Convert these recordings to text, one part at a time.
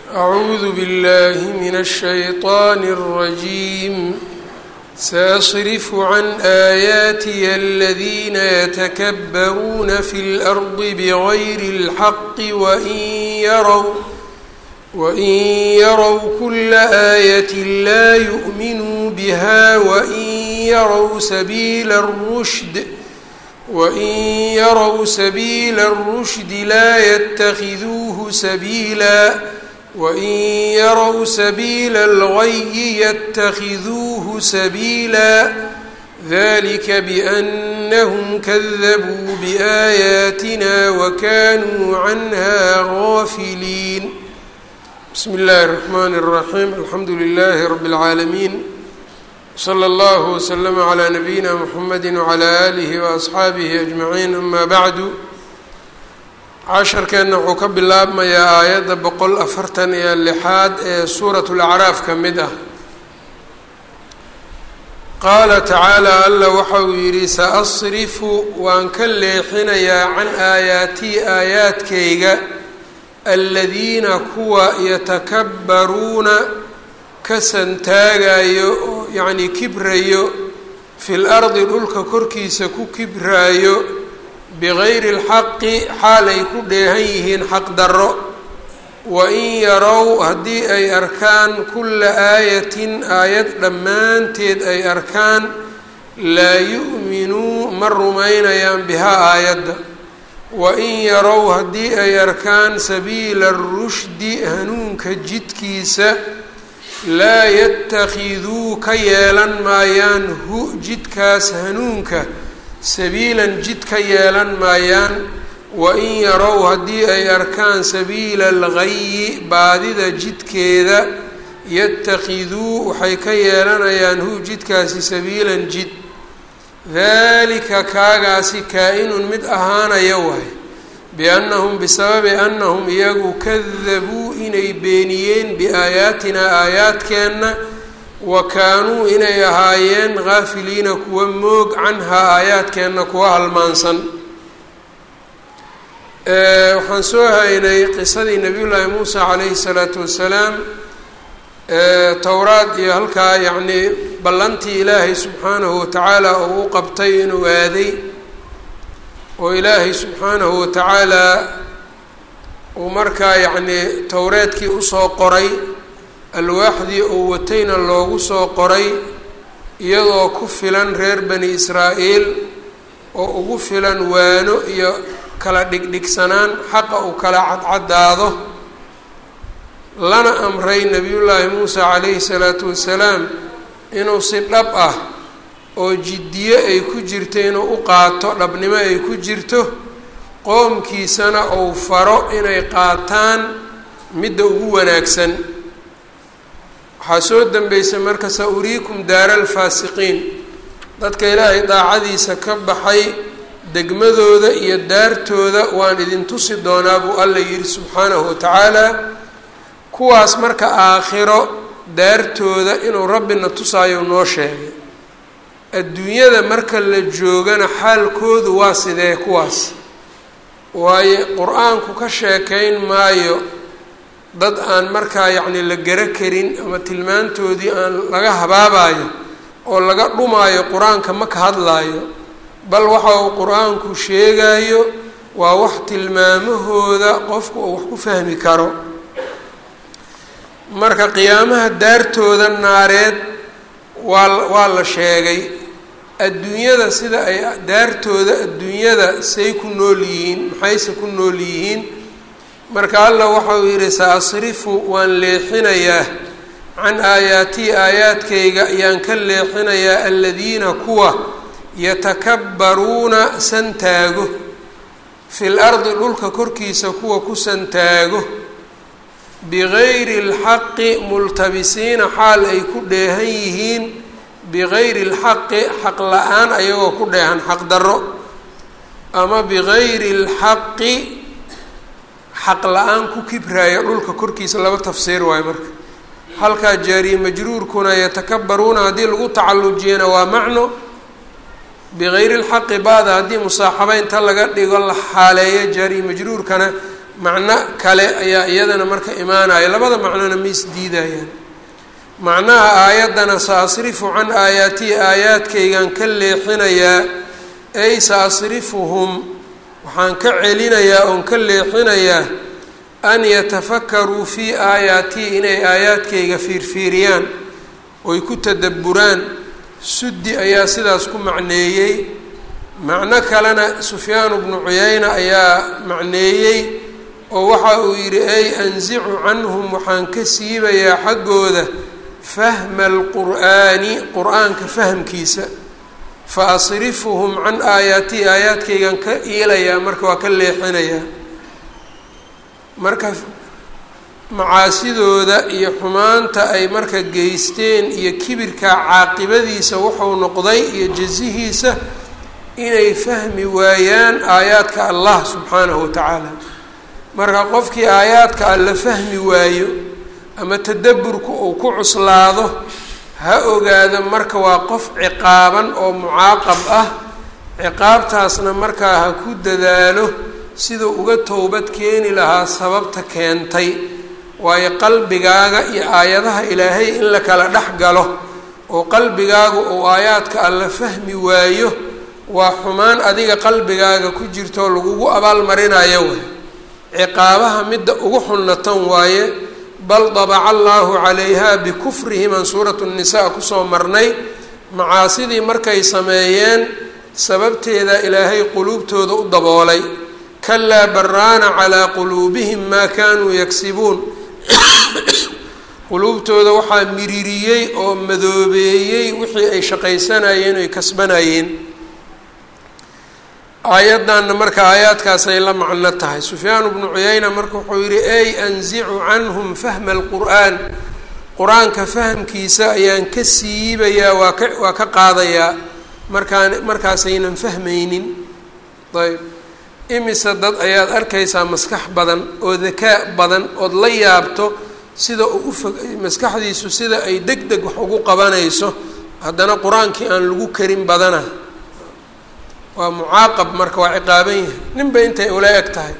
أعوذ بالله من الشيطان الرجيم سأصرف عن آياتي الذين يتكبرون في الأرض بغير الحق وإن يروا كل آية لا يؤمنوا بها وإن يروا سبيل الرشد لا يتخذوه سبيلا وإن يروا سبيل الغي يتخذوه سبيلا ذلك بأنهم كذبوا بآياتنا وكانوا عنها غافلين. بسم الله الرحمن الرحيم. الحمد لله رب العالمين، صلى الله وسلم على نبينا محمد وعلى آله وأصحaabihi أجمعين. أما بعد، casharkeenna wuxuu ka bilaabmayaa aayadda 146 ee suuraة الأعراaf ka mid ah. qaala tacaalى alla waxa uu yidhi saأصrifu waan ka leexinayaa can aayaatii aayaadkayga aladiina kuwa yatakabbaruuna ka santaagayo oo yacnii kibrayo fi lardi dhulka korkiisa ku kibraayo bigayri اlxaqi xaal ay ku dheehan yihiin xaq darro wain yarow haddii ay arkaan kulla aayatin aayad dhammaanteed ay arkaan laa yu'minuu ma rumaynayaan bihaa aayadda wain yarow haddii ay arkaan sabiila اrushdi hanuunka jidkiisa laa yatakiduu ka yeelan maayaan hu jidkaas hanuunka sabiilan jid ka yeelan maayaan wain yarow haddii ay arkaan sabiila algayi baadida jidkeeda yatakiduu waxay ka yeelanayaan hu jidkaasi sabiilan jid dalika kaagaasi kaa-inun mid ahaanaya waay biannahum bisababi annahum iyagu kadabuu inay beeniyeen biaayaatinaa aayaadkeenna wa kaanuu inay ahaayeen gaafiliina kuwa moog canhaa aayaadkeenna kuwa halmaansan. waxaan soo haynay qisadii nabiyullaahi muusa calayhi salaatu wassalaam, towraad iyo halkaa yacnii ballantii ilaahay subxaanahu watacaala oo u qabtay inuu aaday oo ilaahay subxaanahu watacaalaa uu markaa yacnii towreedkii usoo qoray, alwaaxdii uu watayna loogu soo qoray iyadoo ku filan reer bani israa'iil oo ugu filan waano iyo kala dhigdhigsanaan xaqa uu kala cadcadaado, lana amray nebiyullaahi muusa calayhi salaatu wassalaam inuu si dhab ah oo jiddiye ay ku jirto inuu u qaato, dhabnimo ay ku jirto, qoomkiisana uu faro inay qaataan midda ugu wanaagsan. waxaa soo dambeysay marka sa-uriikum daara alfaasiqiin, dadka ilaahay daacadiisa ka baxay degmadooda iyo daartooda waan idin tusi doonaa buu alla yidhi subxaanahu watacaala. kuwaas marka aakhiro daartooda inuu rabbina tusaayo noo sheegay. adduunyada marka la joogana xaalkoodu waa sidee kuwaas? waayo qur-aanku ka sheekayn maayo dad aan markaa yacni la gara karin ama tilmaantoodii aan laga habaabayo oo laga dhumaayo qur-aanka ma ka hadlaayo, bal waxa uu qur-aanku sheegayo waa wax tilmaamahooda qofku uu wax ku fahmi karo. marka qiyaamaha daartooda naareed waa la sheegay. adduunyada sida ay daartooda adduunyada say ku nool yihiin, maxayse ku nool yihiin. marka alla waxa uu yidhi sa-asrifu waan leexinayaa can aayaatii aayaadkayga ayaan ka leexinayaa aladiina kuwa yatakabbaruuna santaago fil ardi dhulka korkiisa kuwa ku santaago bigayri اlxaqi multabisiina xaal ay ku dheehan yihiin bigayri اlxaqi xaq la-aan ayagoo ku dheehan xaq darro, ama bigayri اlxaqi xaq la-aan ku kibraayo dhulka korkiisa. laba tafsiir waayo marka. halkaa jaariye majruurkuna yatakabbaruuna haddii lagu tacallujiyana waa macno, bigayri اlxaqi baada haddii musaaxaba inta laga dhigo la xaaleeyo jaariye majruurkana macno kale ayaa iyadana marka imaanaya, labada macnona ma isdiidayaan. macnaha aayaddana saasrifu can aayaatii aayaadkaygan ka leexinayaa, ay saasrifuhum waxaan ka celinayaa oon ka leexinayaa an yatafakaruu fii aayaatii inay aayaadkayga fiirfiiriyaan oy ku tadabburaan. suddi ayaa sidaas ku macneeyey. macno kalena sufyaan bnu cuyayna ayaa macneeyey oo waxa uu yidhi ay anzicu canhum waxaan ka siibayaa xaggooda fahma alqur'aani qur-aanka fahamkiisa, fa asrifuhum can aayaatii aayaadkaygan ka iilayaa, marka waa ka leexinayaa. marka macaasidooda iyo xumaanta ay marka geysteen iyo kibirka caaqibadiisa wuxuu noqday iyo jazihiisa inay fahmi waayaan aayaadka allah subxaanahu watacaala. marka qofkii aayaadka alla fahmi waayo ama tadabburku uu ku cuslaado, ha ogaada marka waa qof ciqaaban oo mucaaqab ah. ciqaabtaasna markaa ha ku dadaalo siduu uga towbad keeni lahaa sababta keentay. waayo qalbigaaga iyo aayadaha ilaahay in la kala dhex galo oo qalbigaagu uu aayaadka alla fahmi waayo waa xumaan adiga qalbigaaga ku jirtoo lagugu abaalmarinayo way. ciqaabaha midda ugu xunnatan waaye. bal dabaca allaahu calayha bikufrihim aan suuratu nnisaa kusoo marnay. macaasidii markay sameeyeen sababteeda ilaahay quluubtooda u daboolay. kalaa baraana calaa quluubihim maa kaanuu yagsibuun. quluubtooda waxaa miririyey oo madoobeeyey wixii ay shaqaysanayeen o ay kasbanayeen. aayaddanna marka aayaadkaasay la macno tahay. sufyaan bnu cuyayna marka wuxuu yidhi ay anzicu canhum fahma alqur'aan, qur-aanka fahamkiisa ayaan ka siibayaa, waa ka qaadayaa markaasaynan fahmaynin. ayb imise dad ayaad arkaysaa maskax badan oo dakaa badan ood la yaabto sida uu maskaxdiisu sida ay deg deg wax ugu qabanayso, haddana qur-aankii aan lagu karin badana. waa mucaaqab marka, waa ciqaaban yahay ninba intay ula eg tahay.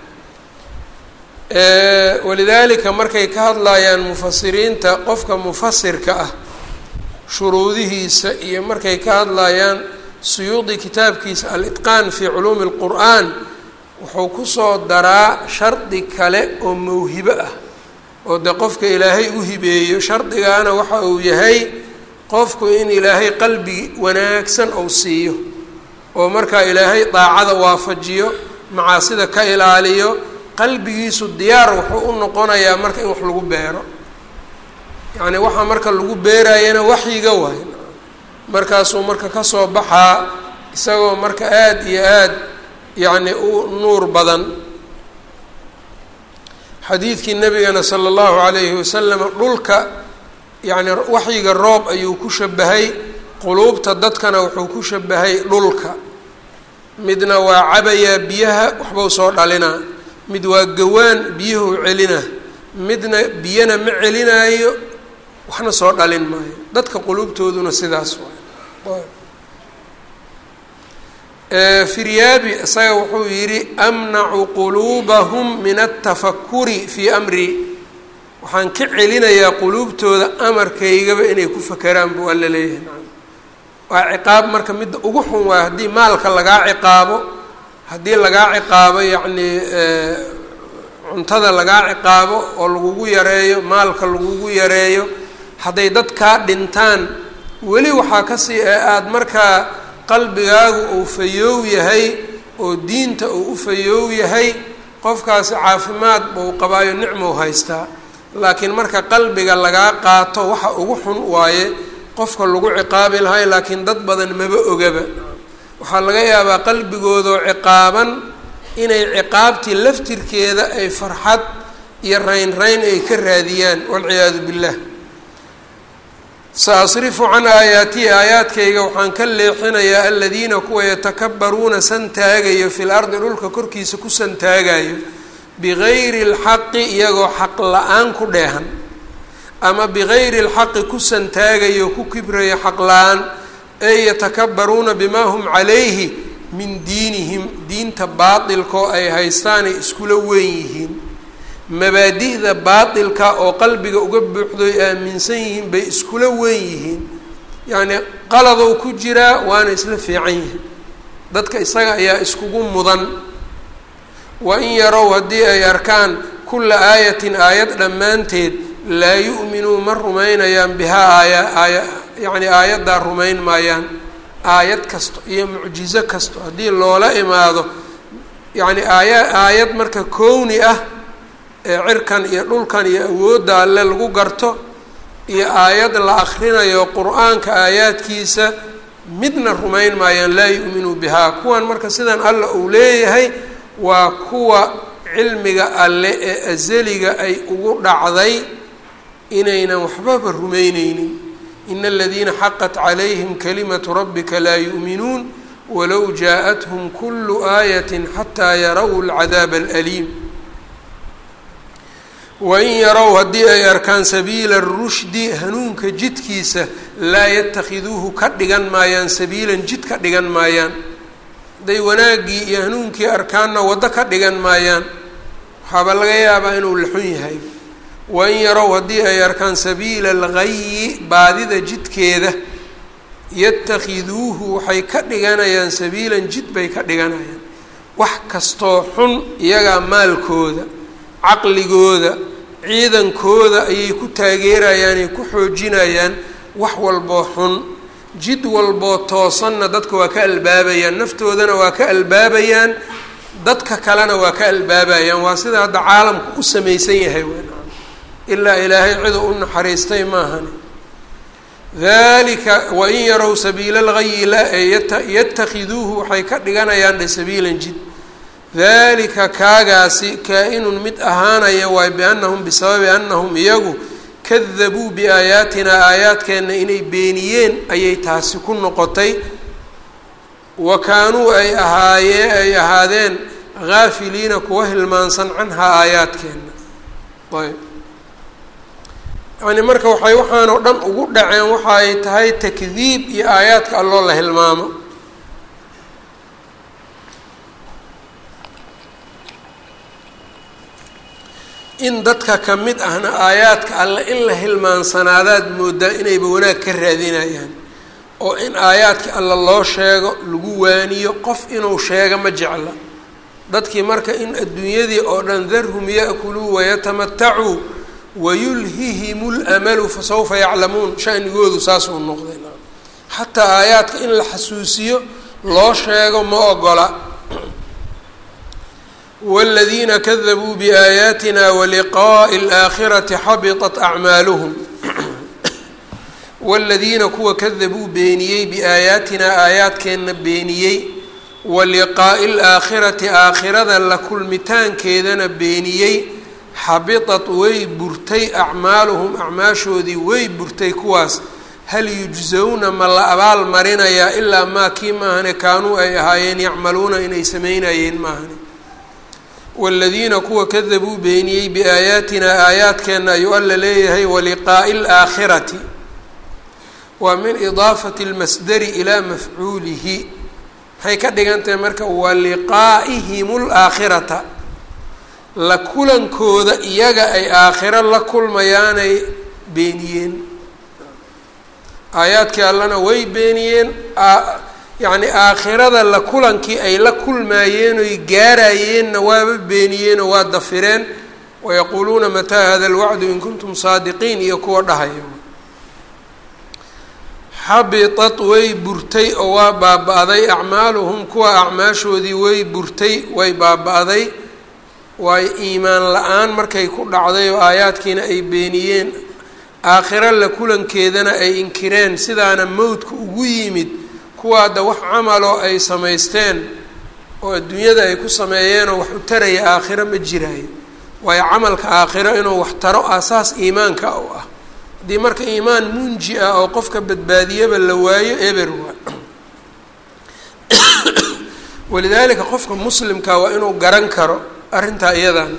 walidaalika markay ka hadlayaan mufasiriinta, qofka mufasirka ah shuruudihiisa iyo markay ka hadlayaan, suyuudi kitaabkiisa al-itqaan fii culuumi اlqur'aan wuxuu kusoo daraa shardi kale oo mawhibo ah oo de qofka ilaahay u hibeeyo. shardigaana waxa uu yahay qofku in ilaahay qalbi wanaagsan ou siiyo oo markaa ilaahay daacada waafajiyo, macaasida ka ilaaliyo. qalbigiisu diyaar wuxuu u noqonayaa marka in wax lagu beero. yacni waxaa marka lagu beerayana waxyiga waay. markaasuu marka kasoo baxaa isagoo marka aada iyo aad yacni u nuur badan. xadiidkii nabigana sala allahu calayhi wasalam dhulka yacni waxyiga roob ayuu ku shabahay, quluubta dadkana wuxuu ku shabahay dhulka. midna waa cabayaa biyaha waxbau soo dhalinaa, mid waa gawaan biyuhu celina, midna biyana ma celinaayo waxna soo dhalin maayo. dadka quluubtooduna sidaas waay. firyaabi isaga wuxuu yidhi amnacu quluubahum min altafakuri fii amri, waxaan ka celinayaa quluubtooda amarkaygaba inay ku fakeraan buu alla leeyahay. waa ciqaab marka midda ugu xun waay. haddii maalka lagaa ciqaabo, haddii lagaa ciqaabo yacni cuntada lagaa ciqaabo oo lagugu yareeyo, maalka lagugu yareeyo, hadday dad kaa dhintaan weli waxaa kasii aada markaa qalbigaagu uu fayoow yahay oo diinta uu u fayoow yahay, qofkaasi caafimaad buu qabaayo nicmou haystaa. laakiin marka qalbiga lagaa qaato waxa ugu xun waaye qofka lagu ciqaabi lahay. laakiin dad badan maba ogaba. waxaa laga yaabaa qalbigoodoo ciqaaban inay ciqaabtii laftirkeeda ay farxad iyo rayn ay ka raadiyaan, walciyaadu billah. saasrifu can aayaatii aayaadkayga waxaan ka leexinayaa aladiina kuwa yatakabbaruuna santaagayo fi lardi dhulka korkiisa ku santaagayo, bigayri اlxaqi iyagoo xaq la-aan ku dheehan, ama bigayri اlxaqi ku santaagayo ku kibrayo xaq la-aan. ay yatakabbaruuna bimaa hum calayhi min diinihim, diinta baatilkoo ay haystaanay iskula weyn yihiin. mabaadi'da baatilka oo qalbiga uga buuxdoy aaminsan yihiin bay iskula weyn yihiin yacnii qaladow ku jiraa waana isla fiican yihiin dadka isaga ayaa iskugu mudan wain yarow haddii ay arkaan kulla aayatin aayad dhammaanteed laa yu'minuu ma rumaynayaan bihaa yacni aayaddaa rumayn maayaan aayad kasto iyo mucjizo kasto haddii loola imaado yacni aayad marka kowni ah ee cirkan iyo dhulkan iyo awoodda alle lagu garto iyo aayad la akrinayo qur-aanka aayaadkiisa midna rumayn maayaan laa yu'minuu bihaa kuwan marka sidan alla uu leeyahay waa kuwa cilmiga alle ee azaliga ay ugu dhacday inaynan waxbaba rumayneynin ina aladiina xaqat calayhim kalimatu rabbika laa yu'minuun walow jaaءathum kulu aayatin xataa yarow alcadaaba alaliim wain yarow haddii ay arkaan sabiila rushdi hanuunka jidkiisa laa yatakhiduuhu ka dhigan maayaan sabiilan jid ka dhigan maayaan hadday wanaaggii iyo hanuunkii arkaanna waddo ka dhigan maayaan waxaaba laga yaabaa inuu laxun yahay wain yarow haddii ay arkaan sabiila alghayi baadida jidkeeda yatakhiduuhu waxay ka dhiganayaan sabiilan jid bay ka dhiganayaan wax kastoo xun iyagaa maalkooda caqligooda ciidankooda ayay ku taageerayaan ay ku xoojinayaan wax walboo xun jid walboo toosanna dadka waa ka albaabayaan naftoodana waa ka albaabayaan dadka kalena waa ka albaabayaan waa sida hadda caalamku u samaysan yahay ilaa ilaahay cidu u naxariistay maahani dalika wain yarow sabiila alghayi yatakhiduuhu waxay ka dhiganayaan sabiilan jid dalika kaagaasi kaa-inun mid ahaanaya waay biannahum bisababi annahum iyagu kadabuu biaayaatinaa aayaadkeenna inay beeniyeen ayay taasi ku noqotay wa kaanuu ay ahaadeen haafiliina kuwa hilmaansan canhaa aayaadkeenna ayb yacni marka waxaan oo dhan ugu dhaceen waxa ay tahay takdiib iyo aayaadka alloo la hilmaamo in dadka ka mid ahna aayaadka alle in la hilmaansanaadaad moodaa inayba wanaag ka raadinayaan oo in aayaadka alle loo sheego lagu waaniyo qof inuu sheego ma jecla dadkii marka in adduunyadii oo dhan darhum ya'kuluu wayatamatacuu wayulhihim lamalu fasawfa yaclamuun shanigoodu saasuu noqday xataa aayaadka in la xasuusiyo loo sheego ma ogola wاladiina kadabuu biaayaatina waliqaaءi اlآakhirati xabiطat acmaaluhum wاladiina kuwa kadabuu beeniyey biaayaatinaa aayaadkeenna beeniyey waliqaaءi اlآakhirati aakhirada la kulmitaankeedana beeniyey xabiطat way burtay acmaaluhum acmaashoodii way burtay kuwaas hal yujzawna ma la abaal marinayaa ilaa maa kii maahane kaanuu ay ahaayeen yacmaluuna inay samaynayeen maahane wاladiina kuwa kadabuu beeniyey biaayaatinaa aayaadkeenna ayuu alla leeyahay waliqaaءi اlآakhirati waa min idaafati اlmasdari ilaa mafcuulihi waxay ka dhigan tahay marka waliqaa'ihim اlآakhirata la kulankooda iyaga ay aakhiro la kulmayaanay beeniyeen aayaadkii allana way beeniyeen yacni aakhirada la kulankii ay la kulmaayeen oy gaarayeenna waaba beeniyeenoo waa dafireen wayaquuluuna mataa hada alwacdu in kuntum saadiqiin iyo kuwa dhahaya xabitat way burtay oo waa baaba-day acmaaluhum kuwa acmaashoodii way burtay way baaba-day waayo iimaan la-aan markay ku dhacday oo aayaadkiina ay beeniyeen aakhiro la kulankeedana ay inkireen sidaana mowdka ugu yimid kuwa hadda wax camaloo ay samaysteen oo adduunyada ay ku sameeyeenoo wax u taraya aakhiro ma jiraayo waayo camalka aakhiro inuu wax taro aasaas iimaanka u ah haddii marka iimaan munji ah oo qofka badbaadiyaba la waayo eber waa walidaalika qofka muslimka waa inuu garan karo arrintaa iyadan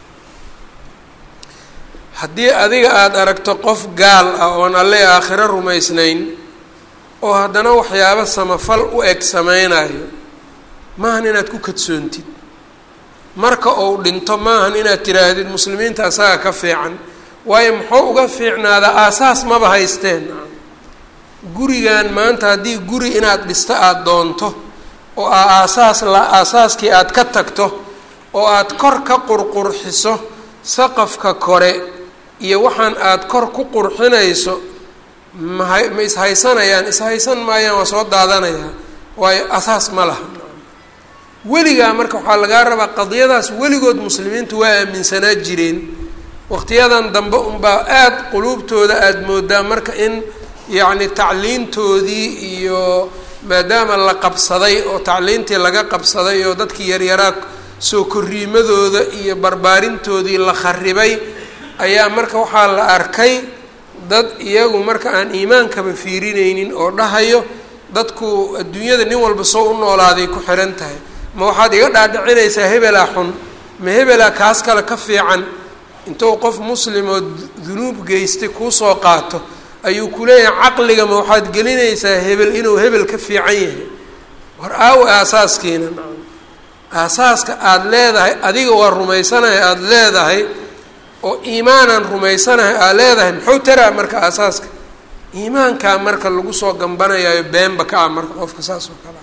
haddii adiga aada aragto qof gaal ah oon alle aakhiro rumaysnayn oo haddana waxyaabo samafal u eg sameynayo maahan inaad ku kadsoontid marka uu dhinto maahan inaad tiraahdid muslimiinta asaga ka fiican, waayo muxuu uga fiicnaadaa aasaas maba haysteen. gurigan maanta haddii guri inaad dhisto aada doonto oo aasaaskii aad ka tagto oo aad kor ka qurqurxiso saqafka kore iyo waxaan aada kor ku qurxinayso ma ishaysanayaan? ishaysan maayaan, waa soo daadanayaan, waayo asaas ma laha. weligaa marka waxaa lagaa rabaa qadiyadaas weligood muslimiintu waa aaminsanaa jireen, waqtiyadan dambe unbaa aada quluubtooda aada moodaa marka in yacni tacliintoodii iyo maadaama la qabsaday oo tacliintii laga qabsaday oo dadkii yaryaraa soo korriimadooda iyo barbaarintoodii la kharibay, ayaa marka waxaa la arkay dad iyagu marka aan iimaankaba fiirinaynin oo dhahayo dadku adduunyada nin walba soo u noolaaday ku xihan tahay. ma waxaad iga dhaadhicinaysaa hebelaa xun, ma hebelaa kaas kale ka fiican? intuu qof muslim oo dunuub geystay kuusoo qaato ayuu ku leeyahay caqliga ma waxaad gelinaysaa hebel inuu hebel ka fiican yahay? war aawo aasaaskiina, aasaaska aada leedahay adiga waa rumaysanahay aada leedahay oo iimaanaan rumaysanahay aada leedahay, muxuu taraa marka aasaaska? iimaankaa marka lagu soo gambanayaayo beenba ka ah marka qofka saas oo kale.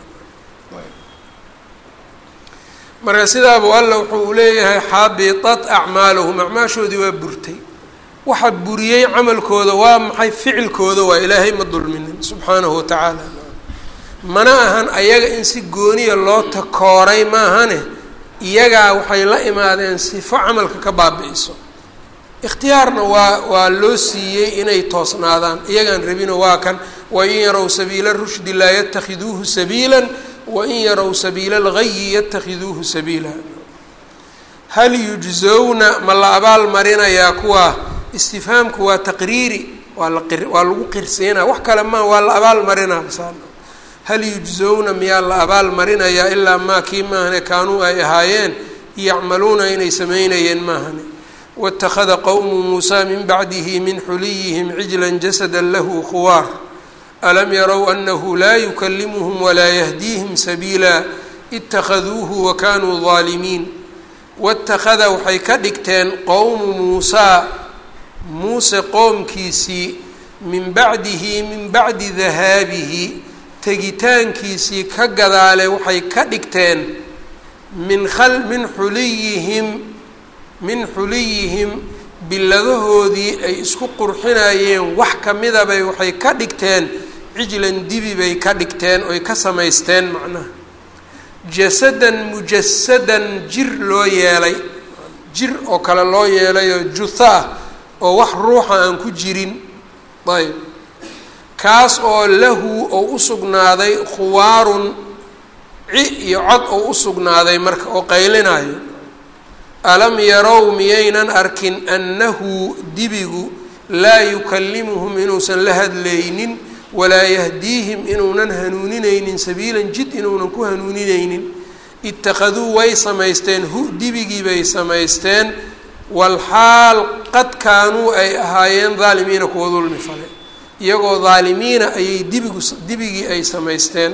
marka sidaabuu alla wuxuu leeyahay xaabitat acmaaluhum, acmaashoodii waa burtay. waxa buriyey camalkooda waa maxay? ficilkooda waa, ilaahay ma dulminin subxaanahu watacaala. mana ahan ayaga in si gooniya loo takooray maahane, iyagaa waxay la imaadeen sifo camalka ka baabi'iso. ikhtiyaarna waa loo siiyey inay toosnaadaan, iyagaan rabino waa kan wain yarow sabiila rushdi laa yatakhiduuhu sabiila wain yarow sabiila algayi yatakhiduuhu sabiila. hal yujzowna ma la abaal marinayaa kuwa? istifhaamku waa taqriiri, waa lagu qirsiinaa, wax kale maa, waa la abaal marinaa. hal yujzowna miyaa la abaal marinayaa ilaa maa kii maahane kaanuu ay ahaayeen yacmaluuna inay samaynayeen maahane. wاtakhada qowmu muusaa min bacdihi min xuliyihim cijla jasada lahu khuwaar alam yarow anahu laa yukalimuhum walaa yahdiihim sabiila itakhaduuhu wakanuu ظaalimiin. wاtakhada waxay ka dhigteen qowmu muusaa, muuse qoomkiisii, min bacdihi min bacdi dahaabihi, tegitaankiisii ka gadaale waxay ka dhigteen min xuliyihim biladahoodii ay isku qurxinayeen wax kamidabay waxay ka dhigteen cijlan dibi bay ka dhigteen oy ka samaysteen. macnaha jasadan mujasadan jir loo yeelay, jir oo kale loo yeelayoo jutha ah oo wax ruuxa aan ku jirin. ayb kaas oo lahu oo u sugnaaday khuwaarun ci iyo cod oo u sugnaaday marka oo qaylinayo. alam yarow miyaynan arkin annahu dibigu laa yukallimuhum inuusan la hadlaynin walaa yahdiihim inuunan hanuuninaynin sabiilan jid inuunan ku hanuuninaynin. ittakhaduu way samaysteen hu dibigii bay samaysteen walxaal qad kaanuu ay ahaayeen daalimiina kuwa dulmi fale, iyagoo daalimiina ayay dibigii ay samaysteen.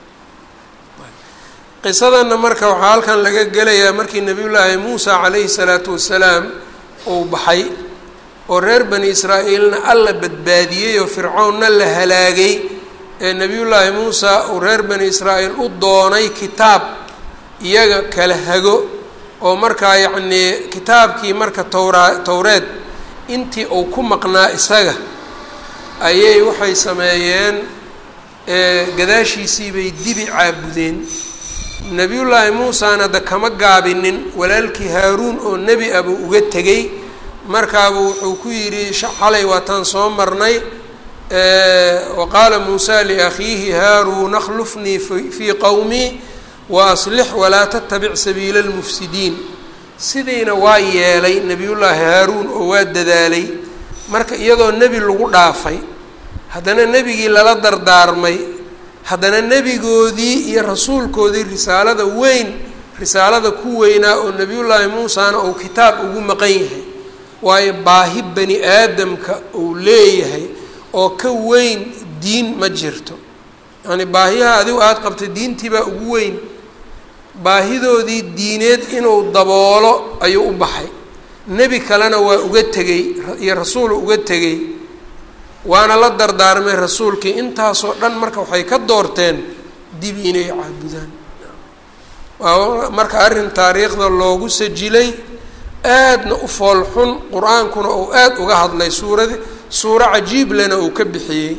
qisadanna marka waxaa halkan laga gelayaa markii nebiyullaahi muusa calayhi salaatu wasalaam uu baxay oo reer bani israa'iilna alla badbaadiyey oo fircoonna la halaagay, ee nebiyullaahi muusa uu reer bani israa'iil u doonay kitaab iyaga kala hago oo markaa yacnii kitaabkii marka towreed intii uu ku maqnaa isaga ayay waxay sameeyeen gadaashiisii bay dibi caabudeen. nebiyullaahi muusana da kama gaabinin, walaalkii haaruun oo nebi abuu uga tegey, markaabuu wuxuu ku yidhi xalay waataan soo marnay waqaala muusaa liakhiihi haaruun akhlufnii fii qowmii waaslix walaa tattabic sabiila almufsidiin. sidiina waa yeelay nebiyullaahi haaruun oo waa dadaalay. marka iyadoo nebi lagu dhaafay, haddana nebigii lala dardaarmay, haddana nebigoodii iyo rasuulkoodii risaalada weyn, risaalada ku weynaa oo nebiyullaahi muusana uu kitaab ugu maqan yahay, waayo baahi bani aadamka uu leeyahay oo ka weyn diin ma jirto. yacni baahiyaha adigu aada qabtay diintiibaa ugu weyn. baahidoodii diineed inuu daboolo ayuu u baxay, nebi kalena waa uga tegey iyo rasuulu uga tegey, waana la dardaarmay rasuulkii. intaasoo dhan marka waxay ka doorteen dib inay caabudaan. waa marka arrin taariikhda loogu sajilay, aadna u foolxun, qur-aankuna uu aada uga hadlay, suuro cajiib lena uu ka bixiyey.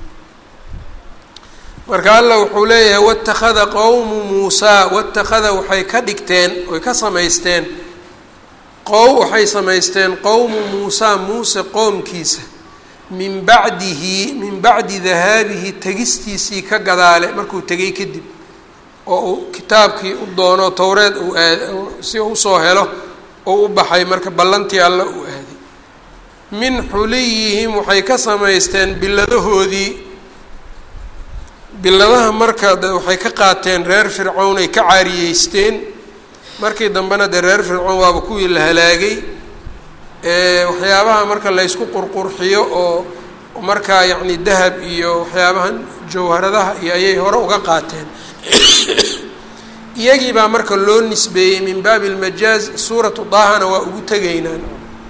marka alla wuxuu leeyahay watakhada qowmu muusaa, watakhada waxay ka dhigteen oy ka samaysteen waxay samaysteen qowmu muusaa muuse qoomkiisa min bacdi dahaabihi tegistiisii ka gadaale markuu tegay kadib, oo uu kitaabkii u doono towreed uu si usoo helo oo u baxay marka ballantii alla uu aaday. min xuliyihim waxay ka samaysteen biladahoodii, biladaha marka waxay ka qaateen reer fircown ay ka caariyeysteen. markii dambena dee reer fircown waaba kuwii la halaagay. waxyaabaha marka laysku qurqurxiyo oo markaa yacni dahab iyo waxyaabahan jawharadaha iyo ayay hore uga qaateen. iyagii baa marka loo nisbeeyey min baabi almajaaz. suuratu daahana waa ugu tegaynaan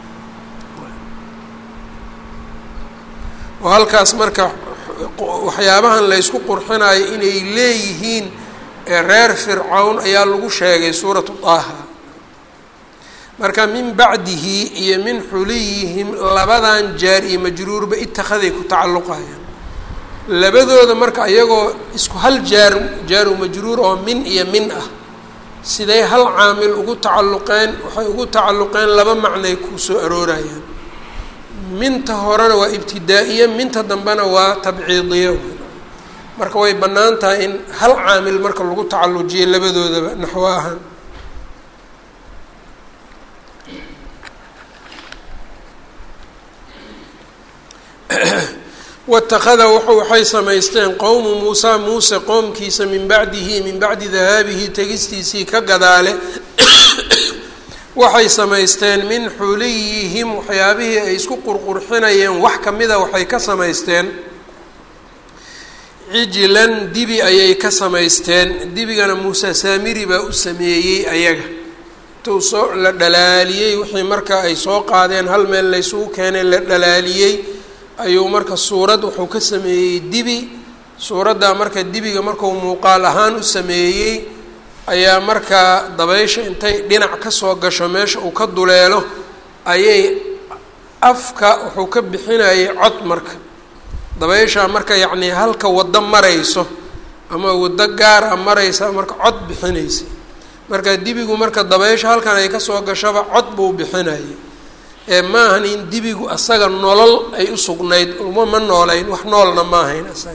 oo halkaas marka waxyaabahan laysku qurxinayo inay leeyihiin reer fircawn ayaa lagu sheegay suuratu daaha. marka min bacdihi iyo min xuliyihim labadan jaar iyo majruurba itakhaday ku tacalluqayaan. labadooda marka iyagoo isku hal jaaru majruur oo min iyo min ah, siday hal caamil ugu tacalluqeen, waxay ugu tacalluqeen laba macnay ku soo aroorayaan. minta horena waa ibtidaa'iya, minta dambena waa tabciidiya. marka way bannaan tahay in hal caamil marka lagu tacallujiyo labadoodaba naxwo ahaan. watakhada waxay samaysteen qowmu muusaa muuse qoomkiisa min bacdi dahaabihi tegistiisii ka gadaale waxay samaysteen min xuliyihim waxyaabihii ay isku qurqurxinayeen wax kamida waxay ka samaysteen cijlan dibi ayay ka samaysteen. dibigana muuse saamiri baa u sameeyey ayaga, intuu la dhalaaliyey wixii marka ay soo qaadeen hal meel laysugu keenay la dhalaaliyey ayuu marka suurad wuxuu ka sameeyey dibi. suuraddaa marka dibiga markuu muuqaal ahaan u sameeyey ayaa markaa dabaysha intay dhinac ka soo gasho meesha uu ka duleelo ayay afka wuxuu ka bixinayay cod. marka dabayshaa marka yacnii halka waddo marayso ama waddo gaar a maraysa marka cod bixinaysa. marka dibigu marka dabaysha halkan ay kasoo gashaba cod buu bixinayay. maahan in dibigu asaga nolol ay u sugnayd, ma noolayn, wax noolna ma ahayn asaga.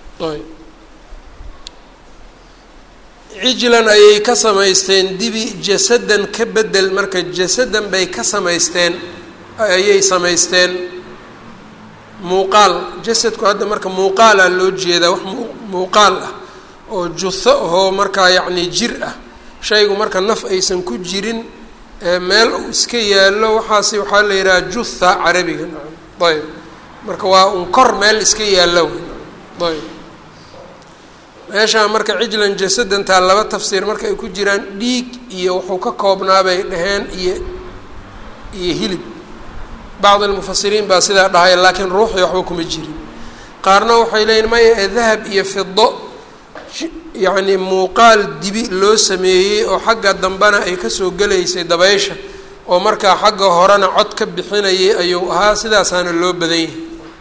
cijlan ayay ka samaysteen dibi jasadan ka bedel, marka jasadan bay ka samaysteen ayay samaysteen muuqaal. jasadku hadda marka muuqaalaa loo jeedaa, wax muuqaal ah oo juho ahoo markaa yacni jir ah. shaygu marka naf aysan ku jirin meel uu iska yaallo waxaasi waxaa la yidhaha jutha carabiga. ayb marka waa un kor meel iska yaalla. ayb meeshaa marka cijlan jasadantaa laba tafsiir marka ay ku jiraan. dhiig iyo wuxuu ka koobnaa bay dhaheen iyo hilib. bacd almufasiriin baa sidaa dhahay, laakiin ruuxii waxba kuma jirin. qaarna waxay leeyihin maya ee dahab iyo fido yacni muuqaal dibi loo sameeyey oo xagga dambena ay kasoo gelaysay dabaysha oo markaa xagga horena cod ka bixinayay ayuu ahaa. sidaasaana loo badan yahay.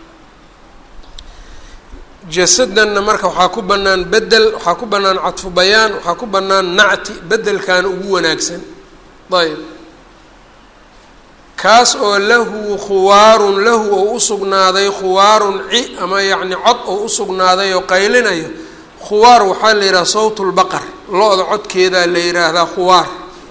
jasadanna marka waxaa ku bannaan bedel, waxaa ku bannaan cadfu bayaan, waxaa ku bannaan nacti. bedelkaana ugu wanaagsan. ayb kaas oo lahu khuwaarun, lahu oo usugnaaday khuwaarun ama yacni cod oo usugnaaday oo qaylinayo. khuwaar waxaa la yidhaha sawt lbaqar, lo-da codkeedaa la yidhaahdaa khuwaar.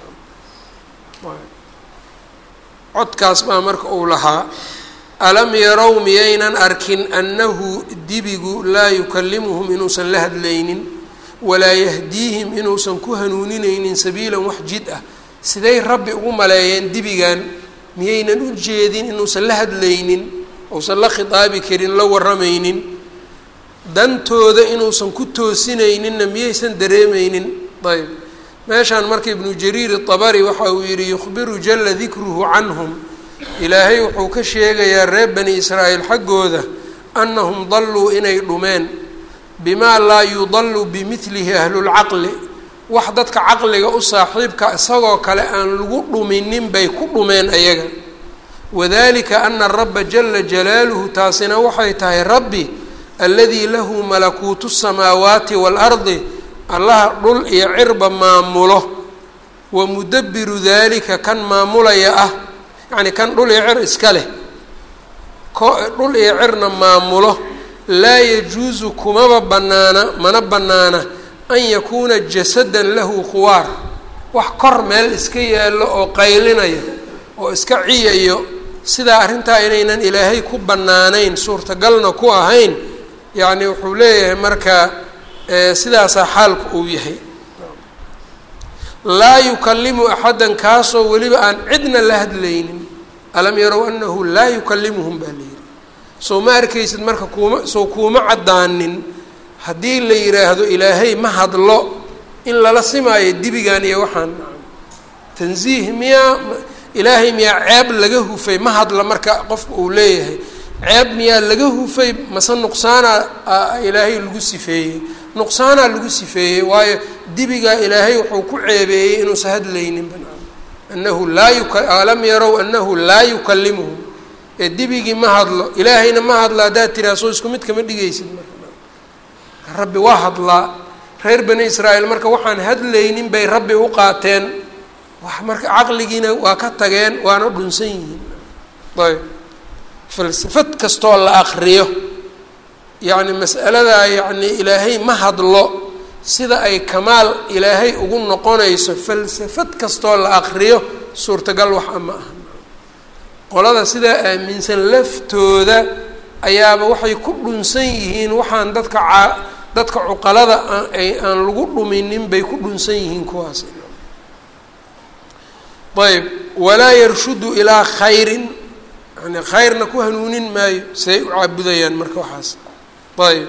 codkaas baa marka uu lahaa. alam yarow miyaynan arkin annahu dibigu laa yukallimuhum inuusan la hadlaynin, walaa yahdiihim inuusan ku hanuuninaynin sabiilan wax jid ah. siday rabbi ugu maleeyeen dibigan? miyaynan u jeedin inuusan la hadlaynin, uusan la khitaabi karin, la warramaynin, dantooda inuusan ku toosinayninna miyaysan dareemaynin? ayb meeshaan marka ibnu jariir الطabari waxa uu yihi yukhbiru jala dikruhu canhum ilaahay wuxuu ka sheegayaa reer bani israa'iil xaggooda annahum dalluu inay dhumeen bimaa laa yudalu bimilihi ahlulcaqli wax dadka caqliga u saaxiibka isagoo kale aan lagu dhuminin bay ku dhumeen ayaga wadalika ana raba jala jalaaluhu taasina waxay tahay rabbi aladii lahu malakuutu الsamaawaati waalardi allaha dhul iyo cirba maamulo wa mudabiru dalika kan maamulaya ah yacni kan dhul iyo cir iska leh dhul iyo cirna maamulo laa yajuusu kumaba banaana mana banaana an yakuuna jasadan lahu khuwaar wax kor meel iska yaallo oo qaylinaya oo iska ciyayo sidaa arrintaa inaynan ilaahay ku bannaanayn suurtagalna ku ahayn yacni wuxuu leeyahay marka sidaasaa xaalku uu yahay laa yukallimu axadan kaasoo weliba aan cidna la hadlaynin alam yarow annahu laa yukallimuhum baa layidhi soo ma arkaysid marka kuuma caddaanin haddii la yidhaahdo ilaahay ma hadlo in lala simaayo dibigan iyo waxaan tansiih miyaa ilaahay miyaa ceeb laga hufay ma hadla marka qofka uu leeyahay ceeb miyaa laga hufay mase nuqsaanaa ilaahay lagu sifeeyey nuqsaanaa lagu sifeeyey waayo dibigaa ilaahay wuxuu ku ceebeeyey inuusa hadlaynin annahu alam yarow annahu laa yukallimuhum ee dibigii ma hadlo ilaahayna ma hadlo haddaad tiraa soo isku mid kama dhigaysid marka rabbi waa hadlaa reer bani israa'iil marka waxaan hadlaynin bay rabbi u qaateen wax marka caqligiina waa ka tageen waana dhunsan yihiin ayb falsafad kastoo la akriyo yacni mas'aladaa yacni ilaahay ma hadlo sida ay kamaal ilaahay ugu noqonayso falsafad kastoo la akriyo suurtagal wax ama aha qolada sidaa aaminsan laftooda ayaaba waxay ku dhunsan yihiin waxaan dadka cuqalada aan lagu dhuminin bay ku dhunsan yihiin kuwaas ayb walaa yarshudu ilaa khayrin yani khayrna ku hanuunin maayo siday u caabudayaan marka waxaas ayb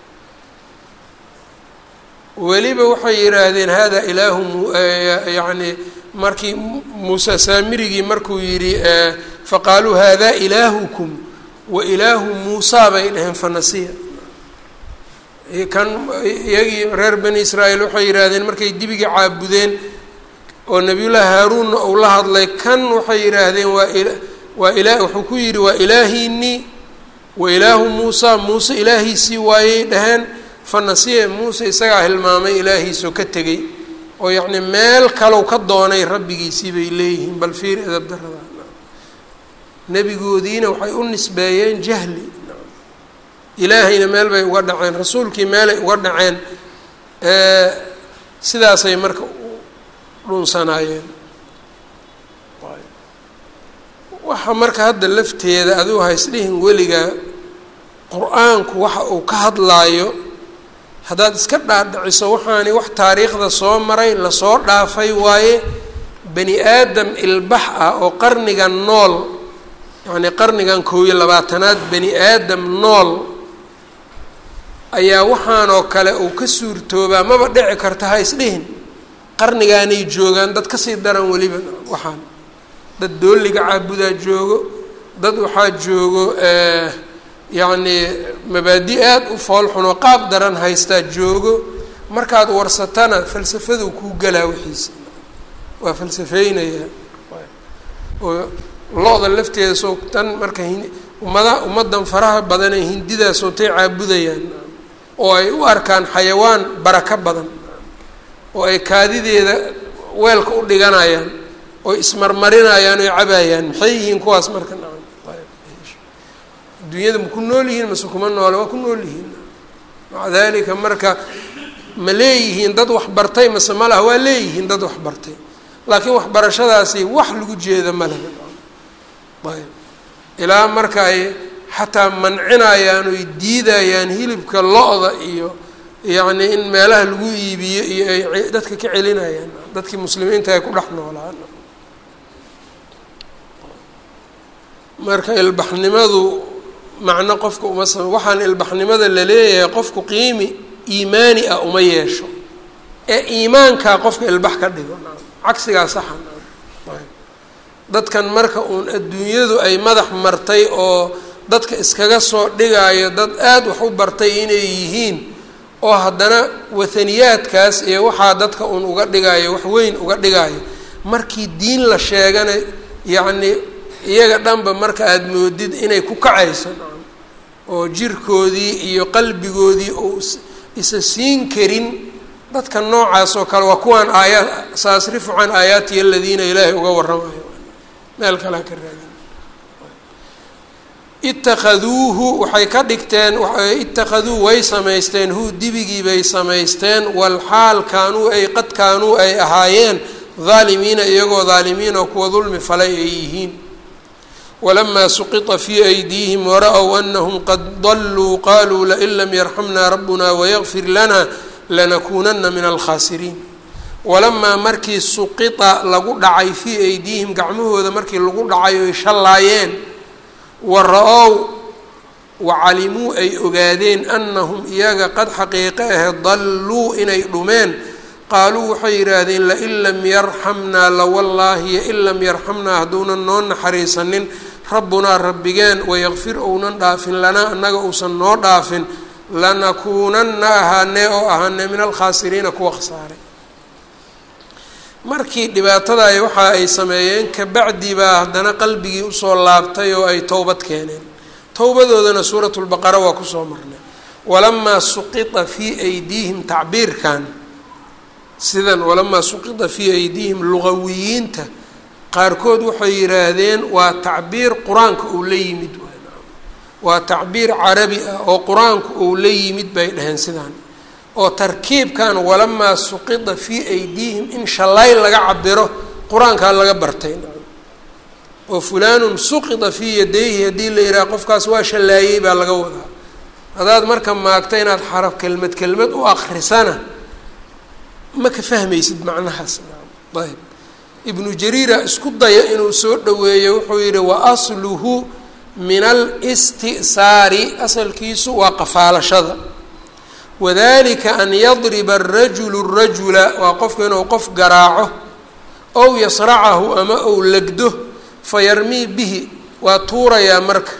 weliba waxay yidhaahdeen hada ilaahu yani markii muuse saamirigii markuu yidhi faqaaluu hada ilaahukum wa ilaahu muusaa bay dhaheen fanasiya kan iyagii reer bani israa'iil waxay yidhaahdeen markay dibigii caabudeen oo nabiyullaahi haaruunna uu la hadlay kan waxay yidhaahdeen wuxuu ku yidhi waa ilaahiinii wa ilaahu muusaa muuse ilaahiisii waayey dhaheen fanasiya muuse isagaa hilmaamay ilaahiisoo ka tegey oo yacni meel kalow ka doonay rabbigiisii bay leeyihiin bal fiir edab darada nebigoodiina waxay u nisbeeyeen jahli ilaahayna meel bay uga dhaceen rasuulkii meelay uga dhaceen sidaasay marka dhunsanaayeen waxa marka hadda lafteeda adigu haysdhihin weligaa qur-aanku waxa uu ka hadlaayo haddaad iska dhaadhiciso waxaani wax taariikhda soo maray lasoo dhaafay waaye bani aadam ilbax ah oo qarnigan nool yacni qarnigan 21aad bani aadam nool ayaa waxaanoo kale uu ka suurtoobaa maba dhici karta ha isdhihin qarnigaanay joogaan dad kasii daran weliba waxaan dad dooliga caabudaa joogo dad waxaa joogo yacni mabaadi aad u foolxunoo qaab daran haystaa joogo markaad warsatana falsafadu kuu galaa wixiisa waa falsafeynayaa oo lo-da lafteeda soo tan marka ummaddan faraha badan ee hindidaasoo tay caabudayaan oo ay u arkaan xayawaan barako badan oo ay kaadideeda weelka u dhiganayaan oo ismarmarinayaan oo cabayaan maxay yihiin kuwaas marka adduunyada ma ku nool yihiin mase kuma noole waa ku nool yihiin maca dalika marka ma leeyihiin dad waxbartay mase ma laha waa leeyihiin dad waxbartay laakiin waxbarashadaasi wax lagu jeeda ma laha ayb ilaa marka ay xataa mancinayaan oy diidayaan hilibka lo-da iyo yacni in meelaha lagu iibiyo iyo ay dadka ka celinayaan dadkii muslimiinta ay ku dhex noolaan marka ilbaxnimadu macno qofka waxaan ilbaxnimada la leeyahay qofku qiimi iimaani ah uma yeesho ee iimaankaa qofka ilbax ka dhigo cagsigaa saxa dadkan marka uun adduunyadu ay madax martay oo dadka iskaga soo dhigaayo dad aada wax u bartay inay yihiin oo haddana wathaniyaadkaas iyo waxaa dadka uun uga dhigaayo wax weyn uga dhigaayo markii diin la sheegana yacni iyaga dhanba marka aada moodid inay ku kacayso oo jirkoodii iyo qalbigoodii oo isa siin karin dadka noocaas oo kale waa kuwaan aayaad saasrifu can aayaati aladiina ilaahay uga warramayo meel kalea ka raadin itakaduuhu waxay ka dhigteen itakaduu way samaysteen hu dibigii bay samaysteen walxaal kaanuu ay qad kaanuu ay ahaayeen daalimiina iyagoo daalimiin oo kuwa dulmi falay ay yihiin walamaa suqita fii aydiihim wara-w anahum qad daluu qaluu lain lam yarxamna rabbuna wayagfir lana lanakuunana min alkhaasiriin walamaa markii suqita lagu dhacay fii aydiihim gacmahooda markii lagu dhacay oy shallaayeen wara-ow wacalimuu ay ogaadeen anahum iyaga qad xaqiiqe ahe dalluu inay dhumeen qaaluu waxay yidhaahdeen lain lam yarxamnaa lawallaahi in lam yarxamnaa hadduunan noo naxariisanin rabbunaa rabbigeen wayakfir ounan dhaafin lanaa annaga uusan noo dhaafin lanakuunanna ahaanee oo ahaanee min alkhaasiriina kuwa khasaaray markii dhibaatadaay waxa ay sameeyeen kabacdi baa haddana qalbigii usoo laabtay oo ay towbad keeneen towbadoodana suuratu lbaqara waa kusoo marnay walamaa suqita fii aydiihim tacbiirkan sidan walamaa suqita fii aydiihim lugawiyiinta qaarkood waxay yidhaahdeen waa tacbiir qur-aanka uu la yimid waa tacbiir carabi ah oo qur-aanku uu la yimid bay dhaheen sidaan oo tarkiibkan walamaa suqita fii aydiihim in shallaay laga cabiro qur-aankaa laga bartay oo fulaanun suqita fii yadayhi haddii la yidhaha qofkaas waa shallaayey baa laga wadaa haddaad marka maagta inaad xaraf kelmad kelmad u akrisana ma ka fahmaysid macnahaas ayb ibnu jariira isku daya inuu soo dhoweeyo wuxuu yidhi wa asluhu min alisti'saari asalkiisu waa qafaalashada wadalika an yadriba arajulu rajula waa qofka inuu qof garaaco ow yasracahu ama ou legdo fayarmii bihi waa tuurayaa marka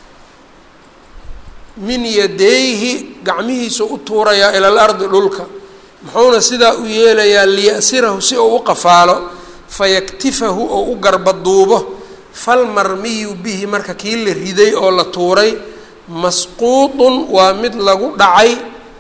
min yadayhi gacmihiisa u tuurayaa ila alardi dhulka muxuuna sidaa u yeelayaa liya'sirahu si uu u qafaalo fayaktifahu oo u garbaduubo falmarmiyu bihi marka kii la riday oo la tuuray masquudun waa mid lagu dhacay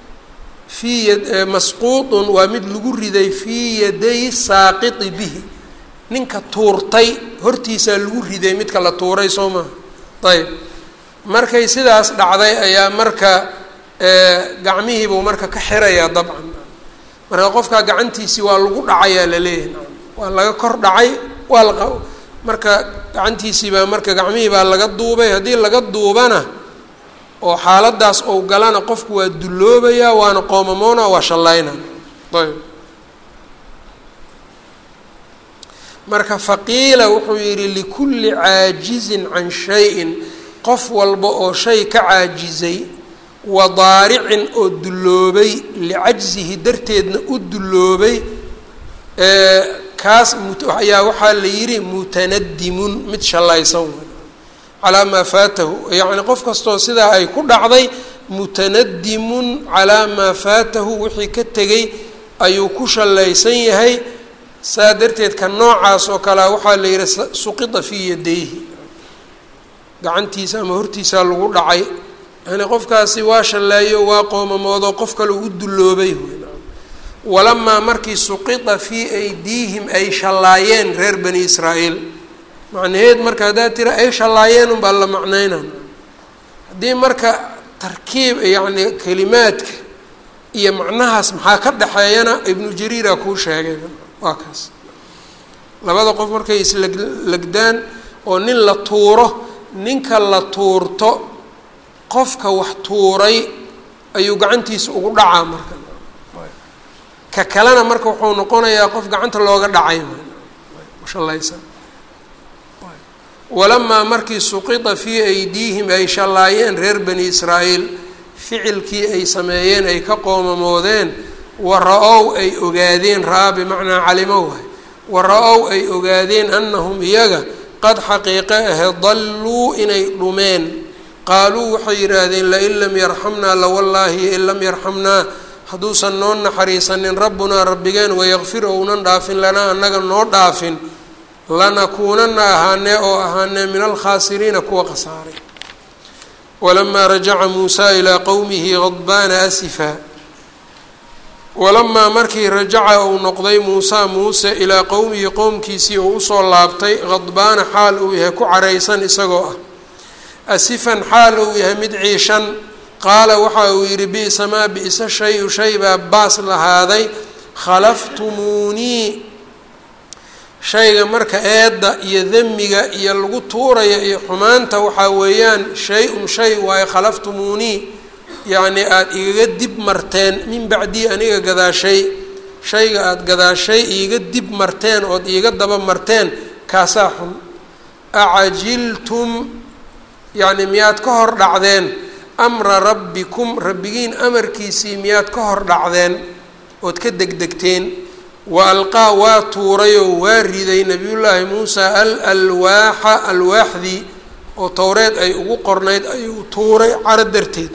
masquudun waa mid lagu riday fii yaday saaqiti bihi ninka tuurtay hortiisaa lagu riday midka la tuuray soo maha ayb markay sidaas dhacday ayaa marka gacmihiibuu marka ka xirayaa dabcan marka qofkaa gacantiisii waa lagu dhacayaa laleeyahay waa laga kor dhacay marka gacantiisii baa marka gacmihii baa laga duubay haddii laga duubana oo xaaladaas ou galana qofku waa dulloobayaa waana qoomamoona waa shallayna ayb marka faqiila wuxuu yidhi likulli caajizin can shay-in qof walba oo shay ka caajizay wadaaricin oo dulloobay licajzihi darteedna u dulloobay kaas ayaa waxaa la yidhi mutanadimun mid shallaysan calaa maa faatahu yacni qof kastoo sidaa ay ku dhacday mutanadimun calaa maa faatahu wixii ka tegay ayuu ku shallaysan yahay saa darteed ka noocaas oo kalea waxaa la yidhi suqita fii yadayhi gacantiisa ama hortiisaa lagu dhacay yani qofkaasi waa shalleeyo waa qoomamoodo qof kale u dulloobay walamaa markii suqita fii aydiihim ay shallaayeen reer bani israa'iil macnaheed marka haddaad tira ay shallaayeen unbaa la macnayna haddii marka tarkiib yacni kelimaadka iyo macnahaas maxaa ka dhexeeyana ibnu jariira kuu sheegay waa kaas labada qof markay islegdaan oo nin la tuuro ninka la tuurto qofka wax tuuray ayuu gacantiisa ugu dhacaa marka ka kalena marka wuxuu noqonayaa qof gacanta looga dhacay shallaysan walamaa markii suqita fii aydiihim ay shallaayeen reer bani israa'iil ficilkii ay sameeyeen ay ka qoomamoodeen wara-ow ay ogaadeen ra-a bimacnaa calimow wara-ow ay ogaadeen annahum iyaga qad xaqiiqe ahe dalluu inay dhumeen qaaluu waxay yidhaahdeen lain lam yarxamnaa lawallaahi in lam yarxamnaa hadduusan noo naxariisanin rabbunaa rabbigeen wayakfir ounan dhaafin lanaa annaga noo dhaafin lanakuunana ahaanee min alkhaasiriina kuwa khasaaray. walamaa rajaca muusaa ilaa qowmihi qadbaana asifa walamaa markii rajaca uu noqday muusaa muuse ilaa qowmihi qowmkiisii uu usoo laabtay qadbaana xaal uu yahay ku caraysan isagoo ah asifan xaal uu yahay mid ciishan qaala waxa uu yidhi bi'sa maa bi'sa shay-u shay baa baas lahaaday khalaftumuunii shayga marka eedda iyo demiga iyo lagu tuuraya iyo xumaanta waxaa weeyaan shay-un shay waaye khalaftumuunii yacni aada igaga dib marteen min bacdii aniga gadaashay shayga aada gadaashay iiga dib marteen ood iiga daba marteen kaasaa xun acajiltum yacni miyaad ka hor dhacdeen amra rabbikum rabbigiin amarkiisii miyaad ka hor dhacdeen ood ka degdegteen wa alqaa waa tuurayoo waa riday nabiyullaahi muusaa alwaaxa alwaaxdii oo towreed ay ugu qornayd ayuu tuuray caro darteed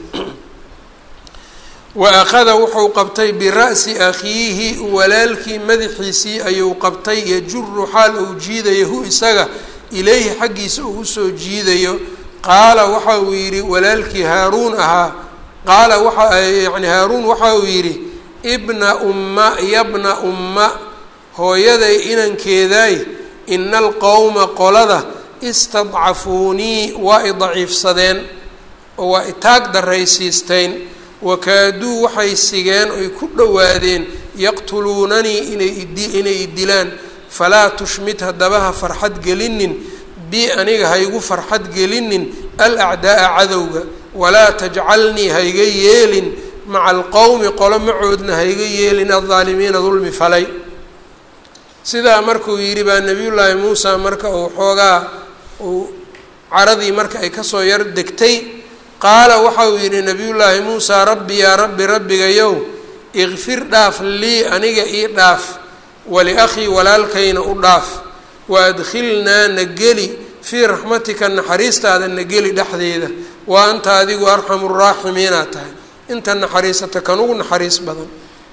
wa akhada wuxuu qabtay bira'si akhiihi walaalkii madaxiisii ayuu qabtay yajuru xaal uu jiidayo hu isaga ilayhi xaggiisa uu usoo jiidayo qaala waxa uu yidhi walaalkii haaruun ahaa qaala yani haaruun waxa uu yidhi ibna umma yabna umma hooyaday inankeedaay ina alqowma qolada istadcafuunii waa i daciifsadeen oo waa itaag daraysiisteen wakaaduu waxay sigeen oy ku dhowaadeen yaqtuluunanii inay idilaan falaa tushmit haddaba ha farxad gelinin bi aniga haygu farxad gelinin alacdaa'a cadowga walaa tajcalnii hayga yeelin maca alqowmi qolo macoodna hayga yeelin aldaalimiina dulmi falay. sidaa markuu yidhi baa nebiyullaahi muusa marka uu xoogaa uu caradii marka ay kasoo yar degtay qaala waxa uu yidhi nebiyullaahi muusaa rabbi yaa rabbi rabbigayow ikfir dhaaf lii aniga ii dhaaf waliakhii walaalkayna u dhaaf waadkhilnaa na geli fii raxmatika naxariistaada na geli dhexdeeda wa anta adigu arxamu raaximiinaad tahay inta naxariisata kan ugu naxariis badan.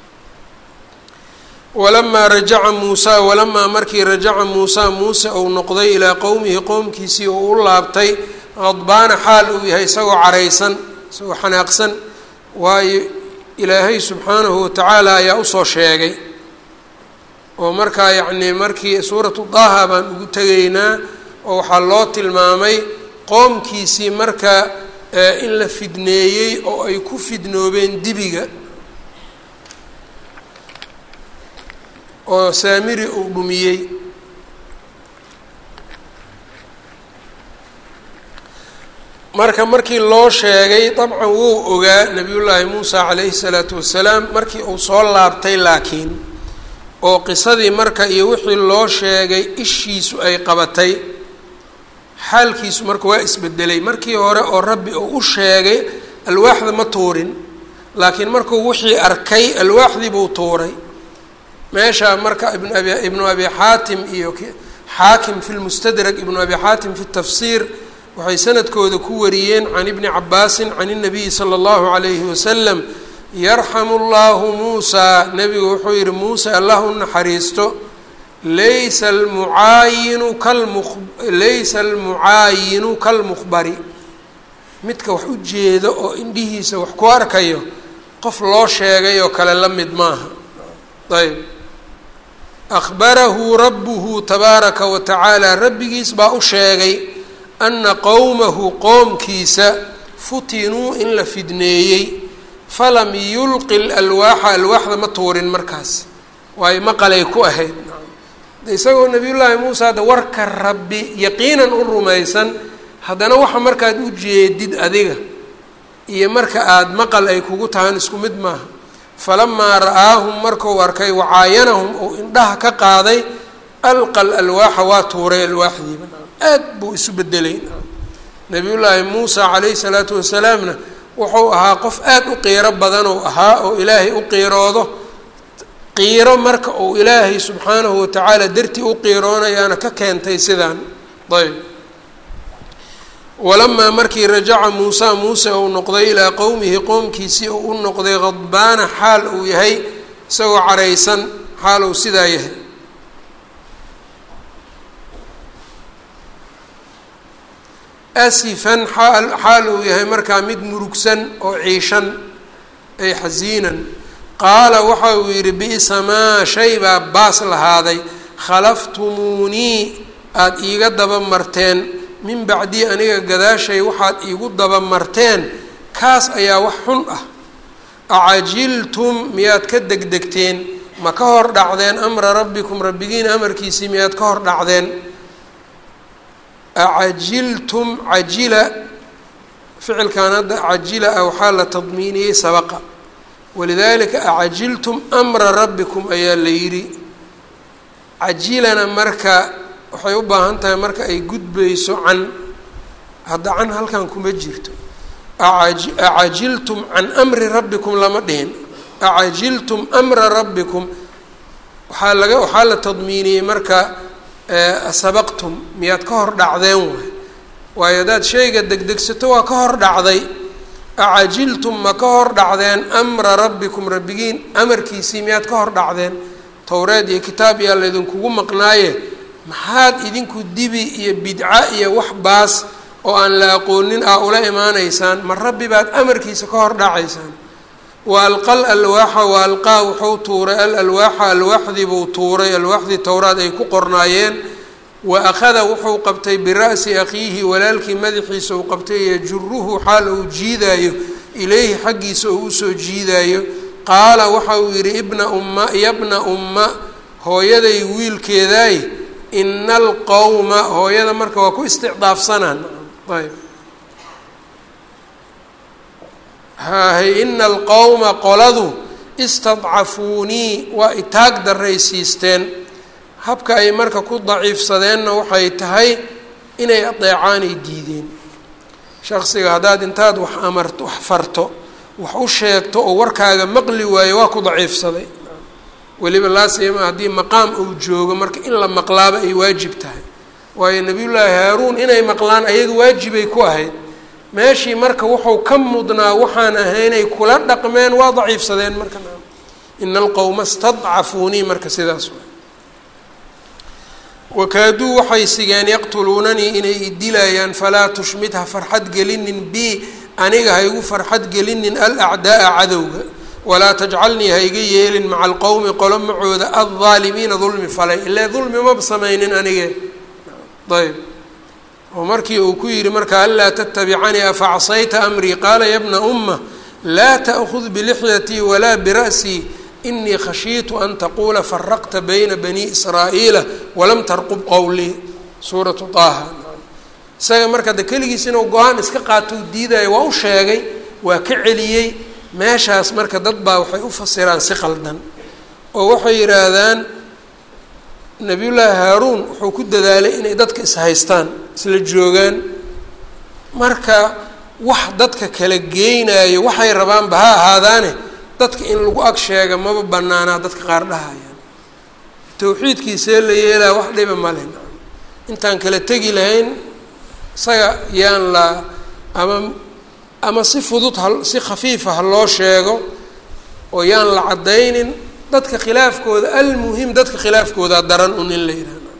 walamaa rajaca muusaa walamaa markii rajaca muusaa muuse uu noqday ilaa qowmihi qowmkiisii uu u laabtay qadbaana xaal uu yahay isagoo caraysan isagoo xanaaqsan waayo ilaahay subxaanahu watacaala ayaa usoo sheegay oo markaa yacnii markii suuratu daaha baan ugu tegaynaa oo waxaa loo tilmaamay qoomkiisii marka in la fidneeyey oo ay ku fidnoobeen dibiga oo saamiri uu dhumiyey markii loo sheegay dabcan wuu ogaa nabiyullaahi muusa calayhi salaatu wasalaam markii uu soo laabtay laakiin oo qisadii marka iyo wixii loo sheegay ishiisu ay qabatay xaalkiisu marka waa isbedelay markii hore oo rabbi uu u sheegay alwaaxda ma tuurin laakiin markuu wixii arkay alwaaxdii buu tuuray meesha marka ibnu abi xaatim iyo xaakim fi lmustadrak ibnu abi xaatim fi tafsiir waxay sanadkooda ku wariyeen can ibni cabaasin can الnabiyi salى اllahu عalayhi wasalam yarxamu اllahu muusaa nebigu wuxuu yihi muuse allah u naxariisto laysa almucaayinu kalmukhbari midka wax u jeedo oo indhihiisa wax ku arkayo qof loo sheegay oo kale la mid maaha. ayb akhbarahu rabbuhu tabaaraka wa tacaala rabbigiis baa u sheegay ana qowmahu qoomkiisa futinuu in la fidneeyey falam yulqi alwaaxda ma tuurin markaas waayo maqalay ku ahayd isagoo nabiyullaahi muusa hadda warka rabbi yaqiinan u rumaysan haddana waxa markaad u jeedid adiga iyo marka aada maqal ay kugu tahaan isku mid maaha. falamaa ra'aahum markuu arkay wacaayanahum uu indhaha ka qaaday alqa alwaaxa waa tuuray alwaaxdiiba aad buu isu bedelay. nabiyullaahi muusa calayhi salaatu wasalaamna wuxuu ahaa qof aad u qiiro badan oo ahaa oo ilaahay u qiiroodo qiiro marka uu ilaahay subxaanahu watacaala dartii u qiiroonayaana ka keentay sidaan. ayb walamaa markii rajaca muusaa muuse uu noqday ilaa qowmihi qoomkiisii uu u noqday qadbaana xaal uu yahay isagoo caraysan xaal uu sidaa yahay. asifan xaal uu yahay markaa mid murugsan oo ciishan ay xasiinan. qaala waxa uu yidhi bi'sa maa shay baa baas lahaaday khalaftumuunii aada iiga daba marteen min bacdii aniga gadaashay waxaad iigu daba marteen kaas ayaa wax xun ah. acajiltum miyaad ka degdegteen ma ka hor dhacdeen amra rabbikum rabbigiin amarkiisii miyaad ka hor dhacdeen. acajiltum cajila ficilkan hadda cajila ah waxaa la tadmiiniyey sabaqa walidaalika acajiltum amra rabbikum ayaa la yidhi. cajilana marka waxay u baahan tahay marka ay gudbayso can, hadda can halkan kuma jirto. acajiltum can amri rabbikum lama dhihin, acajiltum amra rabbikum waxaa la tadmiiniyey marka sabaqtum miyaad ka hor dhacdeen waay, waayo haddaad shayga degdegsato waa ka hor dhacday. acajiltum ma ka hor dhacdeen amra rabbikum rabbigiin amarkiisii miyaad ka hor dhacdeen. towreed iyo kitaab yaa laydinkugu maqnaaye maxaad idinku dibi iyo bidca iyo wax baas oo aan la aqoonin ah ula imaanaysaan, ma rabbi baad amarkiisa ka hor dhacaysaan. wa alqal alwaaxa wa alqaa wuxuu tuuray alalwaaxa alwaaxdii buu tuuray, alwaaxdii towraad ay ku qornaayeen. wa akhada wuxuu qabtay bira'si akhiihi walaalkii madaxiisa uu qabtay yajuruhu xaal uu jiidaayo ilayhi xaggiisa uu usoo jiidaayo. qaala waxa uu yidhi yabna umma hooyaday wiilkeedaay ina alqowma hooyada marka waa ku isticdaafsanaan. ayb haahay ina alqowma qoladu istadcafuunii waa itaag daraysiisteen. habka ay marka ku daciifsadeenna waxay tahay inay adeecaanay diideen. shaksiga haddaad intaad wax amarto wax farto wax u sheegto oo warkaaga maqli waayo waa ku daciifsaday. weliba laasiyama haddii maqaam uu joogo marka in la maqlaaba ay waajib tahay, waayo nabiyullaahi haaruun inay maqlaan ayaga waajibay ku ahayd. meeshii marka wuxuu ka mudnaa waxaan ahaynay kula dhaqmeen waa daciifsadeen. marka ina alqowma istadcafuunii marka sidaas waay. wakaaduu waxay sigeen yaqtuluunanii inay idilayaan falaa tushmid ha farxad gelinin bi aniga ha igu farxad gelinin alacdaaa cadowga, walaa tajcalnii ha iga yeelin maca alqowmi qolo macooda aldaalimiina dulmi falay, ilaa dulmi maba samaynin anige. ayb oo markii uu ku yidhi marka anlaa tatabicanii afa casayta amrii qaala yabna umma laa ta'khud bilixyatii walaa bira'sii inii khashiitu an taquula faraqta bayna bani israa'iila walam tarqub qowlii. suuratu taaha. isaga marka de keligiis inuu go-aan iska qaato u diidayo waa u sheegay, waa ka celiyey. meeshaas marka dad baa waxay u fasiraan si qaldan oo waxay yidhaahdaan nabiyullaahi haaruun wuxuu ku dadaalay inay dadka ishaystaan isla joogaan, marka wax dadka kala geynayo waxay rabaanba ha ahaadaane dadka in lagu ag sheega maba banaanaa dadka qaar dhahayaan. tawxiidkiisee la yeelaa wax dhiba male. intaan kala tegi lahayn isaga yaan la ama si fudud si khafiifa ha loo sheego oo yaan la caddaynin. dadka khilaafkooda almuhim dadka khilaafkoodaa daran un in la yidhahdo.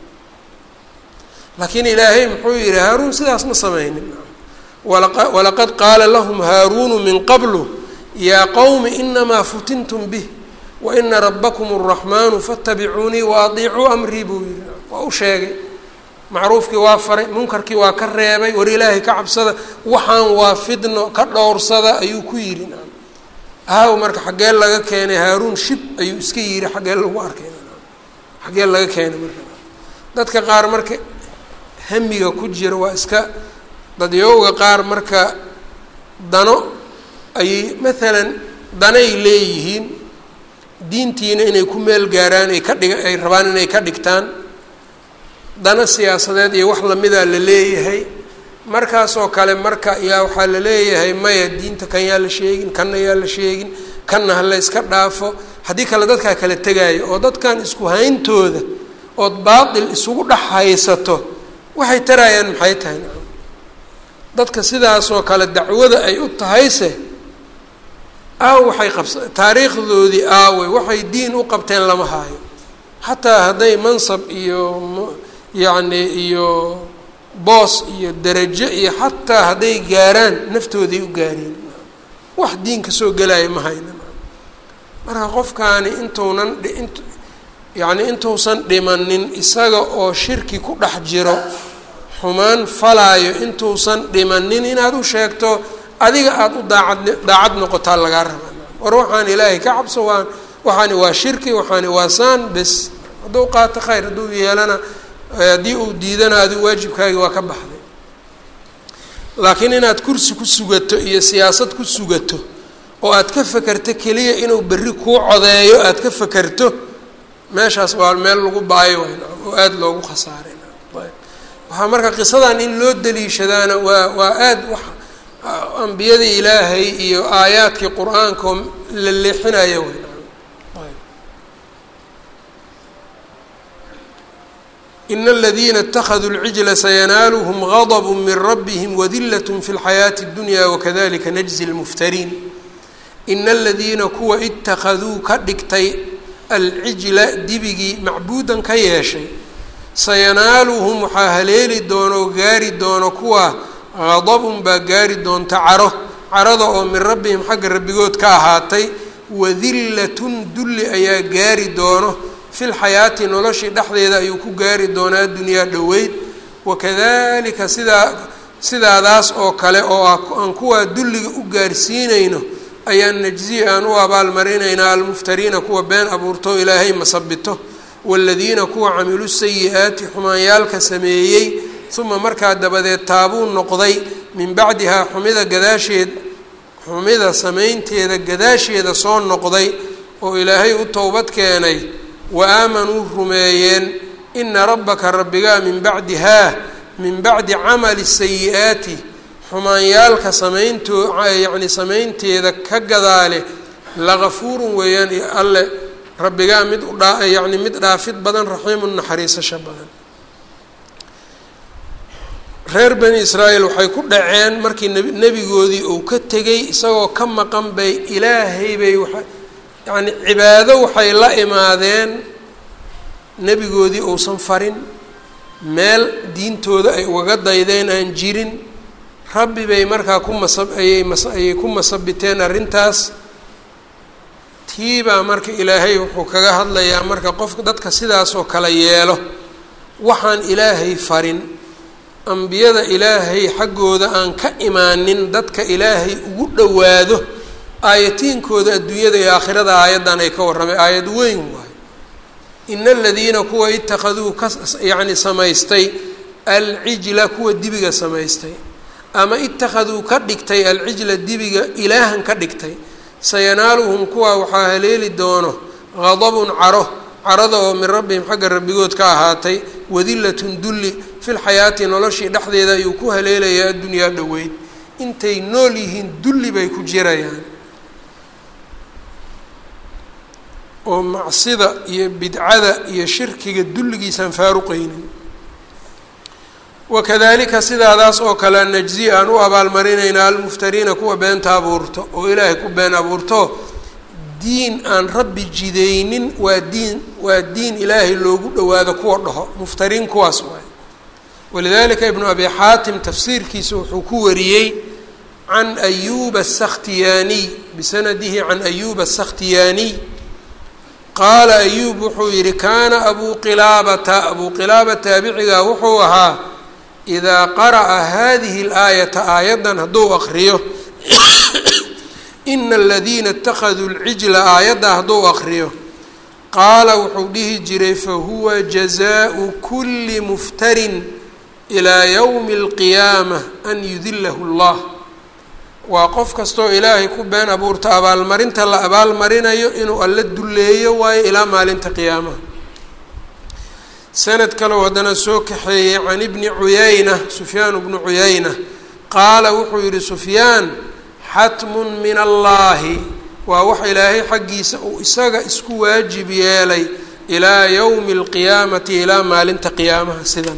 laakiin ilaahay muxuu yidhi haaruun sidaas ma samaynin. walaqad qaala lahum haaruunu min qablu yaa qowmi inamaa futintum bih wa ina rabbakum araxmaanu faatabicuunii wa adiicuu amrii buu yihi. waa u sheegay, macruufkii waa faray, munkarkii waa ka reebay, war ilaahay ka cabsada, waxaan waa fidno ka dhowrsada ayuu ku yidhi. aaw marka xaggee laga keenay haaruun shib ayuu iska yidhi, xaggee lagu arkay, xaggee laga keenay. marka dadka qaar marka hamiga ku jira waa iska dadyowga qaar marka dano ayay maalan danay leeyihiin diintiina inay ku meel gaaraan ay rabaan inay ka dhigtaan. dana siyaasadeed iyo wax lamidaa la leeyahay. markaasoo kale marka yaa waxaa la leeyahay maya diinta kan yaa la sheegin kanna yaa la sheegin kanna ha la iska dhaafo haddii kale dadkaa kala tegaayo oo dadkan isku hayntooda ood baatil isugu dhex haysato waxay tarayaan maxay tahay dadka sidaasoo kale dacwada ay u tahayse waxay taariikhdoodii aawey waxay diin u qabteen lama haayo xataa hadday mansab iyo yacni iyo boos iyo darajo iyo xataa hadday gaaraan naftoodii u gaareen wax diinka soo gelaya ma hayna marka qofkaani intuusan dhimanin isaga oo shirki ku dhex jiro xumaan falaayo intuusan dhimanin inaad u sheegto adiga aada u daacad noqotaa lagaa rabaa war waxaan ilaahay ka cabso waxaani waa shirki waxaani waa saan bes hadduu qaato khayr hadduu yeelana haddii uu diidana adigu waajibkaagi waa ka baxday laakiin inaad kursi ku sugato iyo siyaasad ku sugato oo aad ka fekerto keliya inuu berri kuu codeeyo aad ka fekerto meeshaas waa meel lagu baayo oo aada loogu khasaaray waxaa marka qisadan in loo daliishadaana waa aada wax ambiyadii ilaahay iyo aayaadkii qur-aanka oo la leexinayo ina aladiina اtakhaduu اlcijla sayanaaluhm gadb min rabbihim wadilat fi اlxayaati اdunya wakadalika najzi اlmuftariin ina aladiina kuwa itakaduu ka dhigtay alcijla dibigii macbuudan ka yeeshay sayanaaluhum waxaa haleeli doono oo gaari doono kuwa gadabun baa gaari doonta carada oo min rabbihim xagga rabbigood ka ahaatay wadillatun dulli ayaa gaari doono fi lxayaati noloshii dhexdeeda ayuu ku gaari doonaa dunyaa dhoweyd wakadalika sidaadaas oo kale oo aan kuwaa dulliga u gaarsiinayno ayaan najzi aan u abaalmarinaynaa almuftariina kuwa been abuurtoo ilaahay masabito waaladiina kuwa camiluu sayi-aati xumaanyaalka sameeyey uma markaa dabadeed taabuu noqday min bacdihaa xumida samaynteeda gadaasheeda soo noqday oo ilaahay u towbad keenay wa aamanuu rumeeyeen ina rabbaka rabbigaa min bacdi camali sayi-aati xumaanyaalka samaynteeda ka gadaale lagafuurun weeyaan alle rabbigaa mid dhaafid badan raxiimun naxariisasho badan reer bani israa'iil waxay ku dhaceen markii nebigoodii uu ka tegey isagoo ka maqan bay ilaahay bay cibaado waxay la imaadeen nebigoodii uusan farin meel diintooda ay ugaga daydeen aan jirin rabbi bay markaa ayay ku masabiteen arrintaas tiibaa marka ilaahay wuxuu kaga hadlayaa marka qofka dadka sidaasoo kale yeelo waxaan ilaahay farin ambiyada ilaahay xaggooda aan ka imaanin dadka ilaahay ugu dhowaado aayatiinkooda adduunyada iyo aakhirada aayaddan ay ka warramay aayad weyn waayo ina aladiina kuwa itakaduu samaystay alcijla kuwa dibiga samaystay ama itakaduu ka dhigtay alcijla dibiga ilaahan ka dhigtay sayanaaluhum kuwa waxaa haleeli doono gadabun carada oo min rabbihim xagga rabbigood ka ahaatay wadillatun dulli fi lxayaati noloshii dhexdeeda ayuu ku haleelayaa addunyaa dhoweyd intay nool yihiin dulli bay ku jirayaan oo macsida iyo bidcada iyo shirkiga dulligiisaan faaruqaynin wakadalika sidaadaas oo kale najzi aan u abaalmarinaynaa almuftariina kuwa beenta abuurto oo ilaahay ku been abuurto diin aan rabbi jidaynin waa diin ilaahay loogu dhowaado kuwa dhaho muftariin kuwaas waay walidalika ibnu abi xaatim tafsiirkiisa wuxuu ku wariyey can ayuba asakhtiyaaniy bisanadihi can ayuba asakhtiyaaniy qaala ayuub wuxuu yihi kaana abuu qilaaba taabicigaa wuxuu ahaa idaa qara'a hadihi اlaayata aayaddan hadduu akriyo ina aladiina اtakaduu اlcijla aayadda hadduu akriyo qaala wuxuu dhihi jiray fahuwa jazaau kuli muftarin ilaa yowmi اlqiyaama an yudilahu اllah waa qof kastoo ilaahay ku been abuurta abaalmarinta la abaalmarinayo inuu alla dulleeyo waayo ilaa maalinta qiyaamaha sanad kale haddana soo kaxeeyey can ibni cuyayna sufyaan bnu cuyayna qaala wuxuu yihi sufyaan xatmun min allaahi waa wax ilaahay xaggiisa uu isaga isku waajib yeelay ilaa yowmi alqiyaamati ilaa maalinta qiyaamaha sidan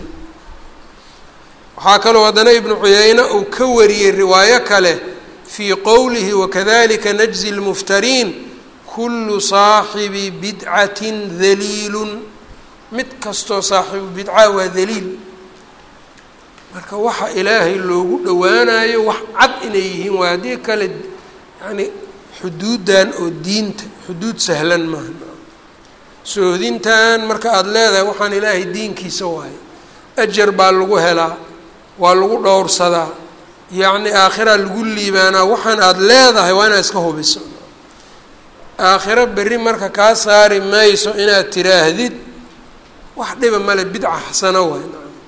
waxaa kaloo haddana ibnu cuyayna uu ka wariyey riwaayo kale fii qowlihi wakadalika najzi lmuftariin kullu saaxibi bidcatin daliilun mid kastoo saaxibu bidca waa daliil marka waxa ilaahay loogu dhowaanayo wax cad inay yihiin waa haddii kale yani xuduuddan oo diinta xuduud sahlan maaha soodintan marka aada leedahay waxaan ilaahay diinkiisa waaye ajar baa lagu helaa waa lagu dhowrsadaa yacni aakhiraa lagu liibaanaa waxaan aada leedahay waa inaad iska hubiso aakhiro berri marka kaa saari mayso inaad tiraahdid wax dhiba male bidca xasano waay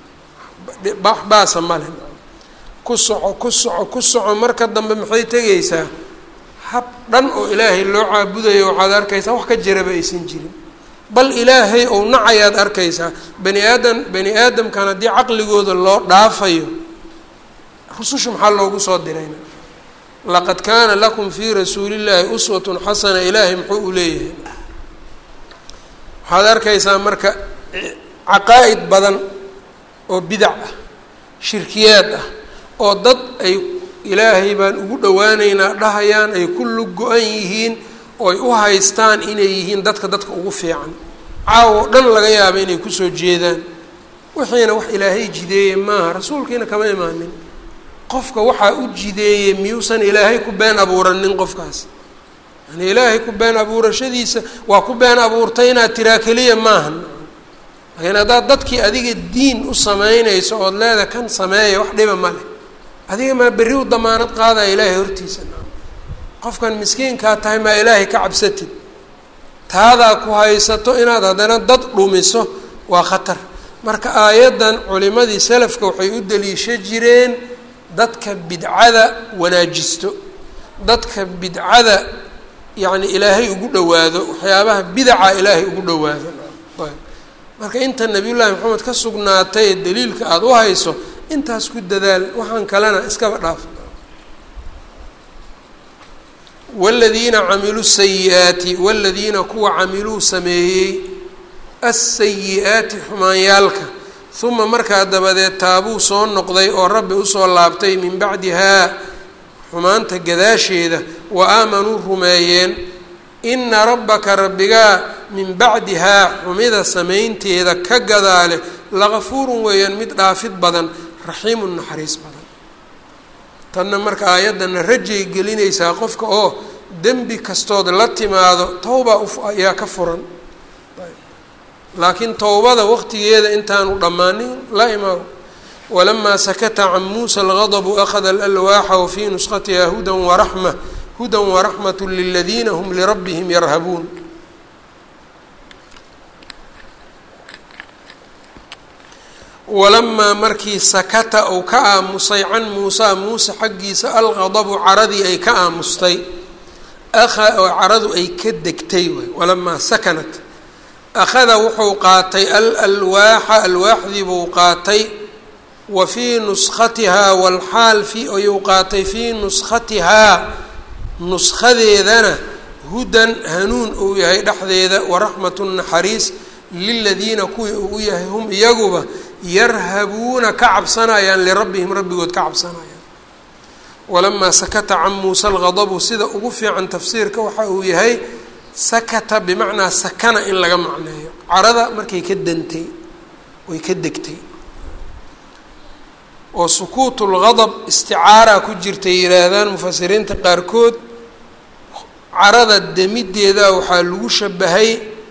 baasa male ku soco marka dambe maxay tegaysaa hab dhan oo ilaahay loo caabudayo waxaad arkaysaa wax ka jiraba aysan jirin bal ilaahay ou nacayaad arkaysaa bani aadamkan haddii caqligooda loo dhaafayo rususha maxaa loogu soo dirayna laqad kaana lakum fii rasuulillaahi uswatun xasana ilaahay muxuu u leeyahay waxaad arkaysaa marka caqaa'id badan oo bidac ah shirkiyaad ah oo dad ay ilaahay baan ugu dhowaaneynaa dhahayaan ay ku lug go-an yihiin oo ay u haystaan inay yihiin dadka ugu fiican caawo dhan laga yaaba inay kusoo jeedaan wixiina wax ilaahay jideeye maaha rasuulkiina kama imaanin qofka waxaa u jideeyey miyuusan ilaahay ku been abuuranin qofkaas yani ilaahay ku been abuurashadiisa waa ku been abuurtay inaad tiraa keliya maahan laakiin haddaad dadkii adiga diin u samaynayso ood leeda kan sameeya wax dhiba ma leh adiga maa berri u damaanad qaadaya ilaahay hortiisa qofkan miskiinkaa tahay maa ilaahay ka cabsatid taadaa ku haysato inaad haddana dad dhumiso waa khatar marka aayaddan culimadii salafka waxay u daliisha jireen dadka bidcada wanaajisto dadka bidcada yacni ilaahay ugu dhowaado waxyaabaha bidaca ilaahay ugu dhowaado ayb marka inta nabiyullaahi maxamed ka sugnaatay ee daliilka aada u hayso intaas ku dadaal waxaan kalena iskaba dhaaf wاladiina camiluu الsayi'aati wاladiina kuwa camiluu sameeyey aلsayi'aati xumaanyaalka uma markaa dabadeed taabuu soo noqday oo rabbi usoo laabtay min bacdihaa xumaanta gadaasheeda wa aamanuu rumeeyeen ina rabbaka rabbigaa min bacdihaa xumida samaynteeda ka gadaale lagafuurun weeyaan mid dhaafid badan raxiimun naxariis badan tanna marka aayaddana rajay gelinaysaa qofka oo dembi kastood la timaado tawba ayaa ka furan laakiin towbada waqtigeeda intaanu dhammaanin la imaago walamaa sakata can muusa algadabu akhada alalwaaxa wafii nuskhatiha hudan waraxmat liladiina hum lirabbihim yarhabuun walamaa markii sakata uu ka aamusay can muusaa muuse xaggiisa algadabu caradii ay ka aamustay oo caradu ay ka degtay waay walamaa sakanat akhada wuxuu qaatay alalwaaxa alwaaxdii buu qaatay wa fii nuskhatihaa walxaal ayuu qaatay fii nuskhatihaa nuskhadeedana hudan hanuun uu yahay dhexdeeda waraxmatun naxariis liladiina kuwii uu yahay hum iyaguba yarhabuuna ka cabsanayaan lirabbihim rabbigood ka cabsanayaan walamaa sakata can muusa algadabu sida ugu fiican tafsiirka waxa uu yahay sakata bimacnaa sakana in laga macneeyo carada markay ka dantay way ka degtay oo sukuut lgadab isticaara ku jirtay yihaahdaan mufasiriinta qaarkood carada demideeda waxaa lagu shabahay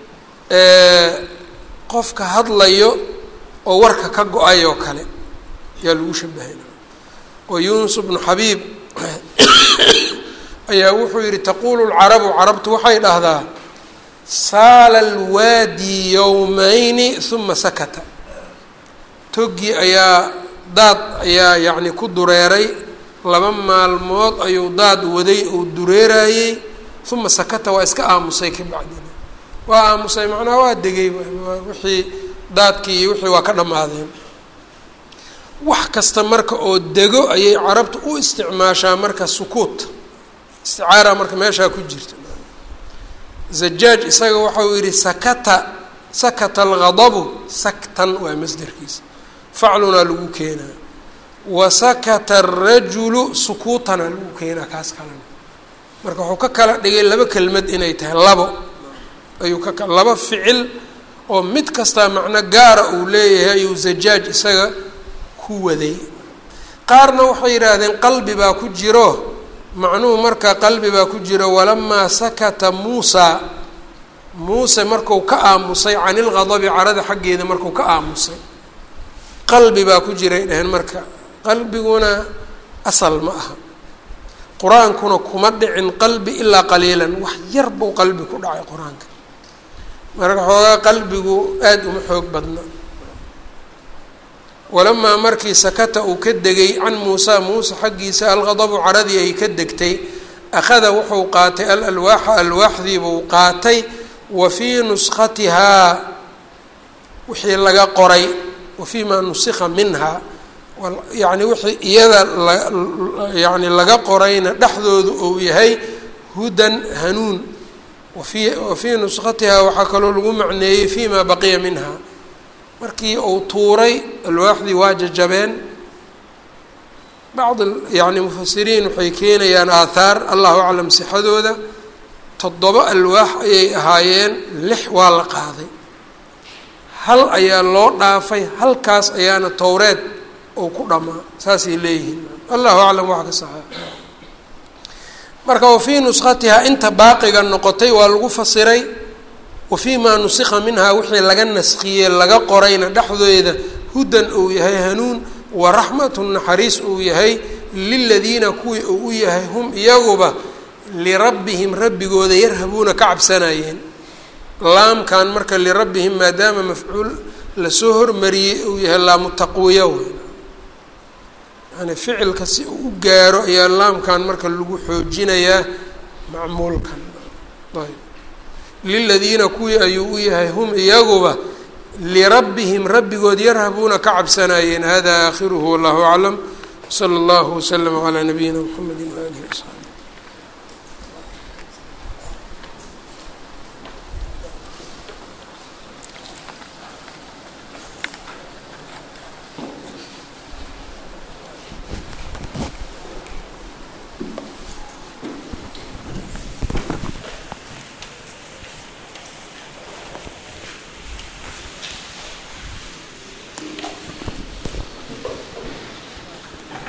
qofka hadlayo oo warka ka go-ay oo kale ayaa lagu shabahay oo yuunus bnu xabiib ayaa wuxuu yihi taquulu lcarabu carabtu waxay dhahdaa saala alwaadi yowmayni uma sakata toggii ayaa daad ayaa yacni ku dureeray 2 maalmood ayuu daad waday oo dureerayey uma sakata waa iska aamusay ka bacdina waa aamusay macnaha waa degay wixii daadkii iyo wixii waa ka dhammaadeen. wax kasta marka oo dego ayay carabtu u isticmaashaa marka sukuut, isticaara marka meeshaa ku jirta. zajaaj isaga waxa uu yidhi sakata alghadabu saktan waa masderkiisa, faclunaa lagu keenaa, wa sakata arajulu sukuutana lagu keenaa kaas kalena. marka wuxuu ka kala dhigay laba kelmad inay tahay labo ayuu laba ficil oo mid kastaa macno gaara uu leeyahay ayuu zajaaj isaga ku waday. qaarna waxay yidhaahdeen qalbi baa ku jiro, macnuhu marka qalbi baa ku jiro. walamaa sakata muuse marku ka aamusay can ilghadabi carada xaggeeda markuu ka aamusay, qalbi baa ku jiray dhaheen. marka qalbiguna asal ma aha, qur-aankuna kuma dhicin qalbi ilaa qaliilan, wax yar buu qalbi ku dhacay qur-aanka. marka xoogaa qalbigu aada uma xoog badna. walamaa markii sakata uu ka degay can muuse xaggiisa alghadabu caradii ay ka degtay, akhada wuxuu qaatay alalwaaxa alwaaxdiibuu qaatay, wa fii nuskhatihaa wixii laga qoray, wa fii maa nusikha minhaa yani wixii iyada yani laga qorayna dhexdooda uu yahay hudan hanuun. wafii nuskhatihaa waxaa kaloo lagu macneeyey fii maa baqiya minhaa, markii uu tuuray alwaaxdii waa jajabeen. bacd yani mufasiriin waxay keenayaan aathaar allahu aclam sixadooda. 7 alwaax ayay ahaayeen, 6 waa la qaaday, hal ayaa loo dhaafay, halkaas ayaana towreed oo ku dhammaa, saasay leeyihiin. allahu aclam waxa ka saxeex. marka wafii nuskhatihaa inta baaqiga noqotay waa lagu fasiray, wafii maa nusikha minhaa wixii laga naskiyey laga qorayna dhexdeeda hudan uu yahay hanuun, wa raxmatun naxariis uu yahay, liladiina kuwii uu u yahay hum iyaguba lirabbihim rabbigooda yarhabuuna ka cabsanayeen. laamkan marka lirabbihim maadaama mafcuul lasoo hormariyey uu yahay laamu taqwiya wey, yani ficilka si uu u gaaro ayaa laamkan marka lagu xoojinayaa macmuulkan. ayb liladiina kuwii ayuu u yahay hum iyaguba lirabbihim rabbigood yarhabuuna ka cabsanayeen. hada aakhiruhu wallahu aclam, sala allahu waslama calaa nabiyina mxamedi waalihi wasaxbi.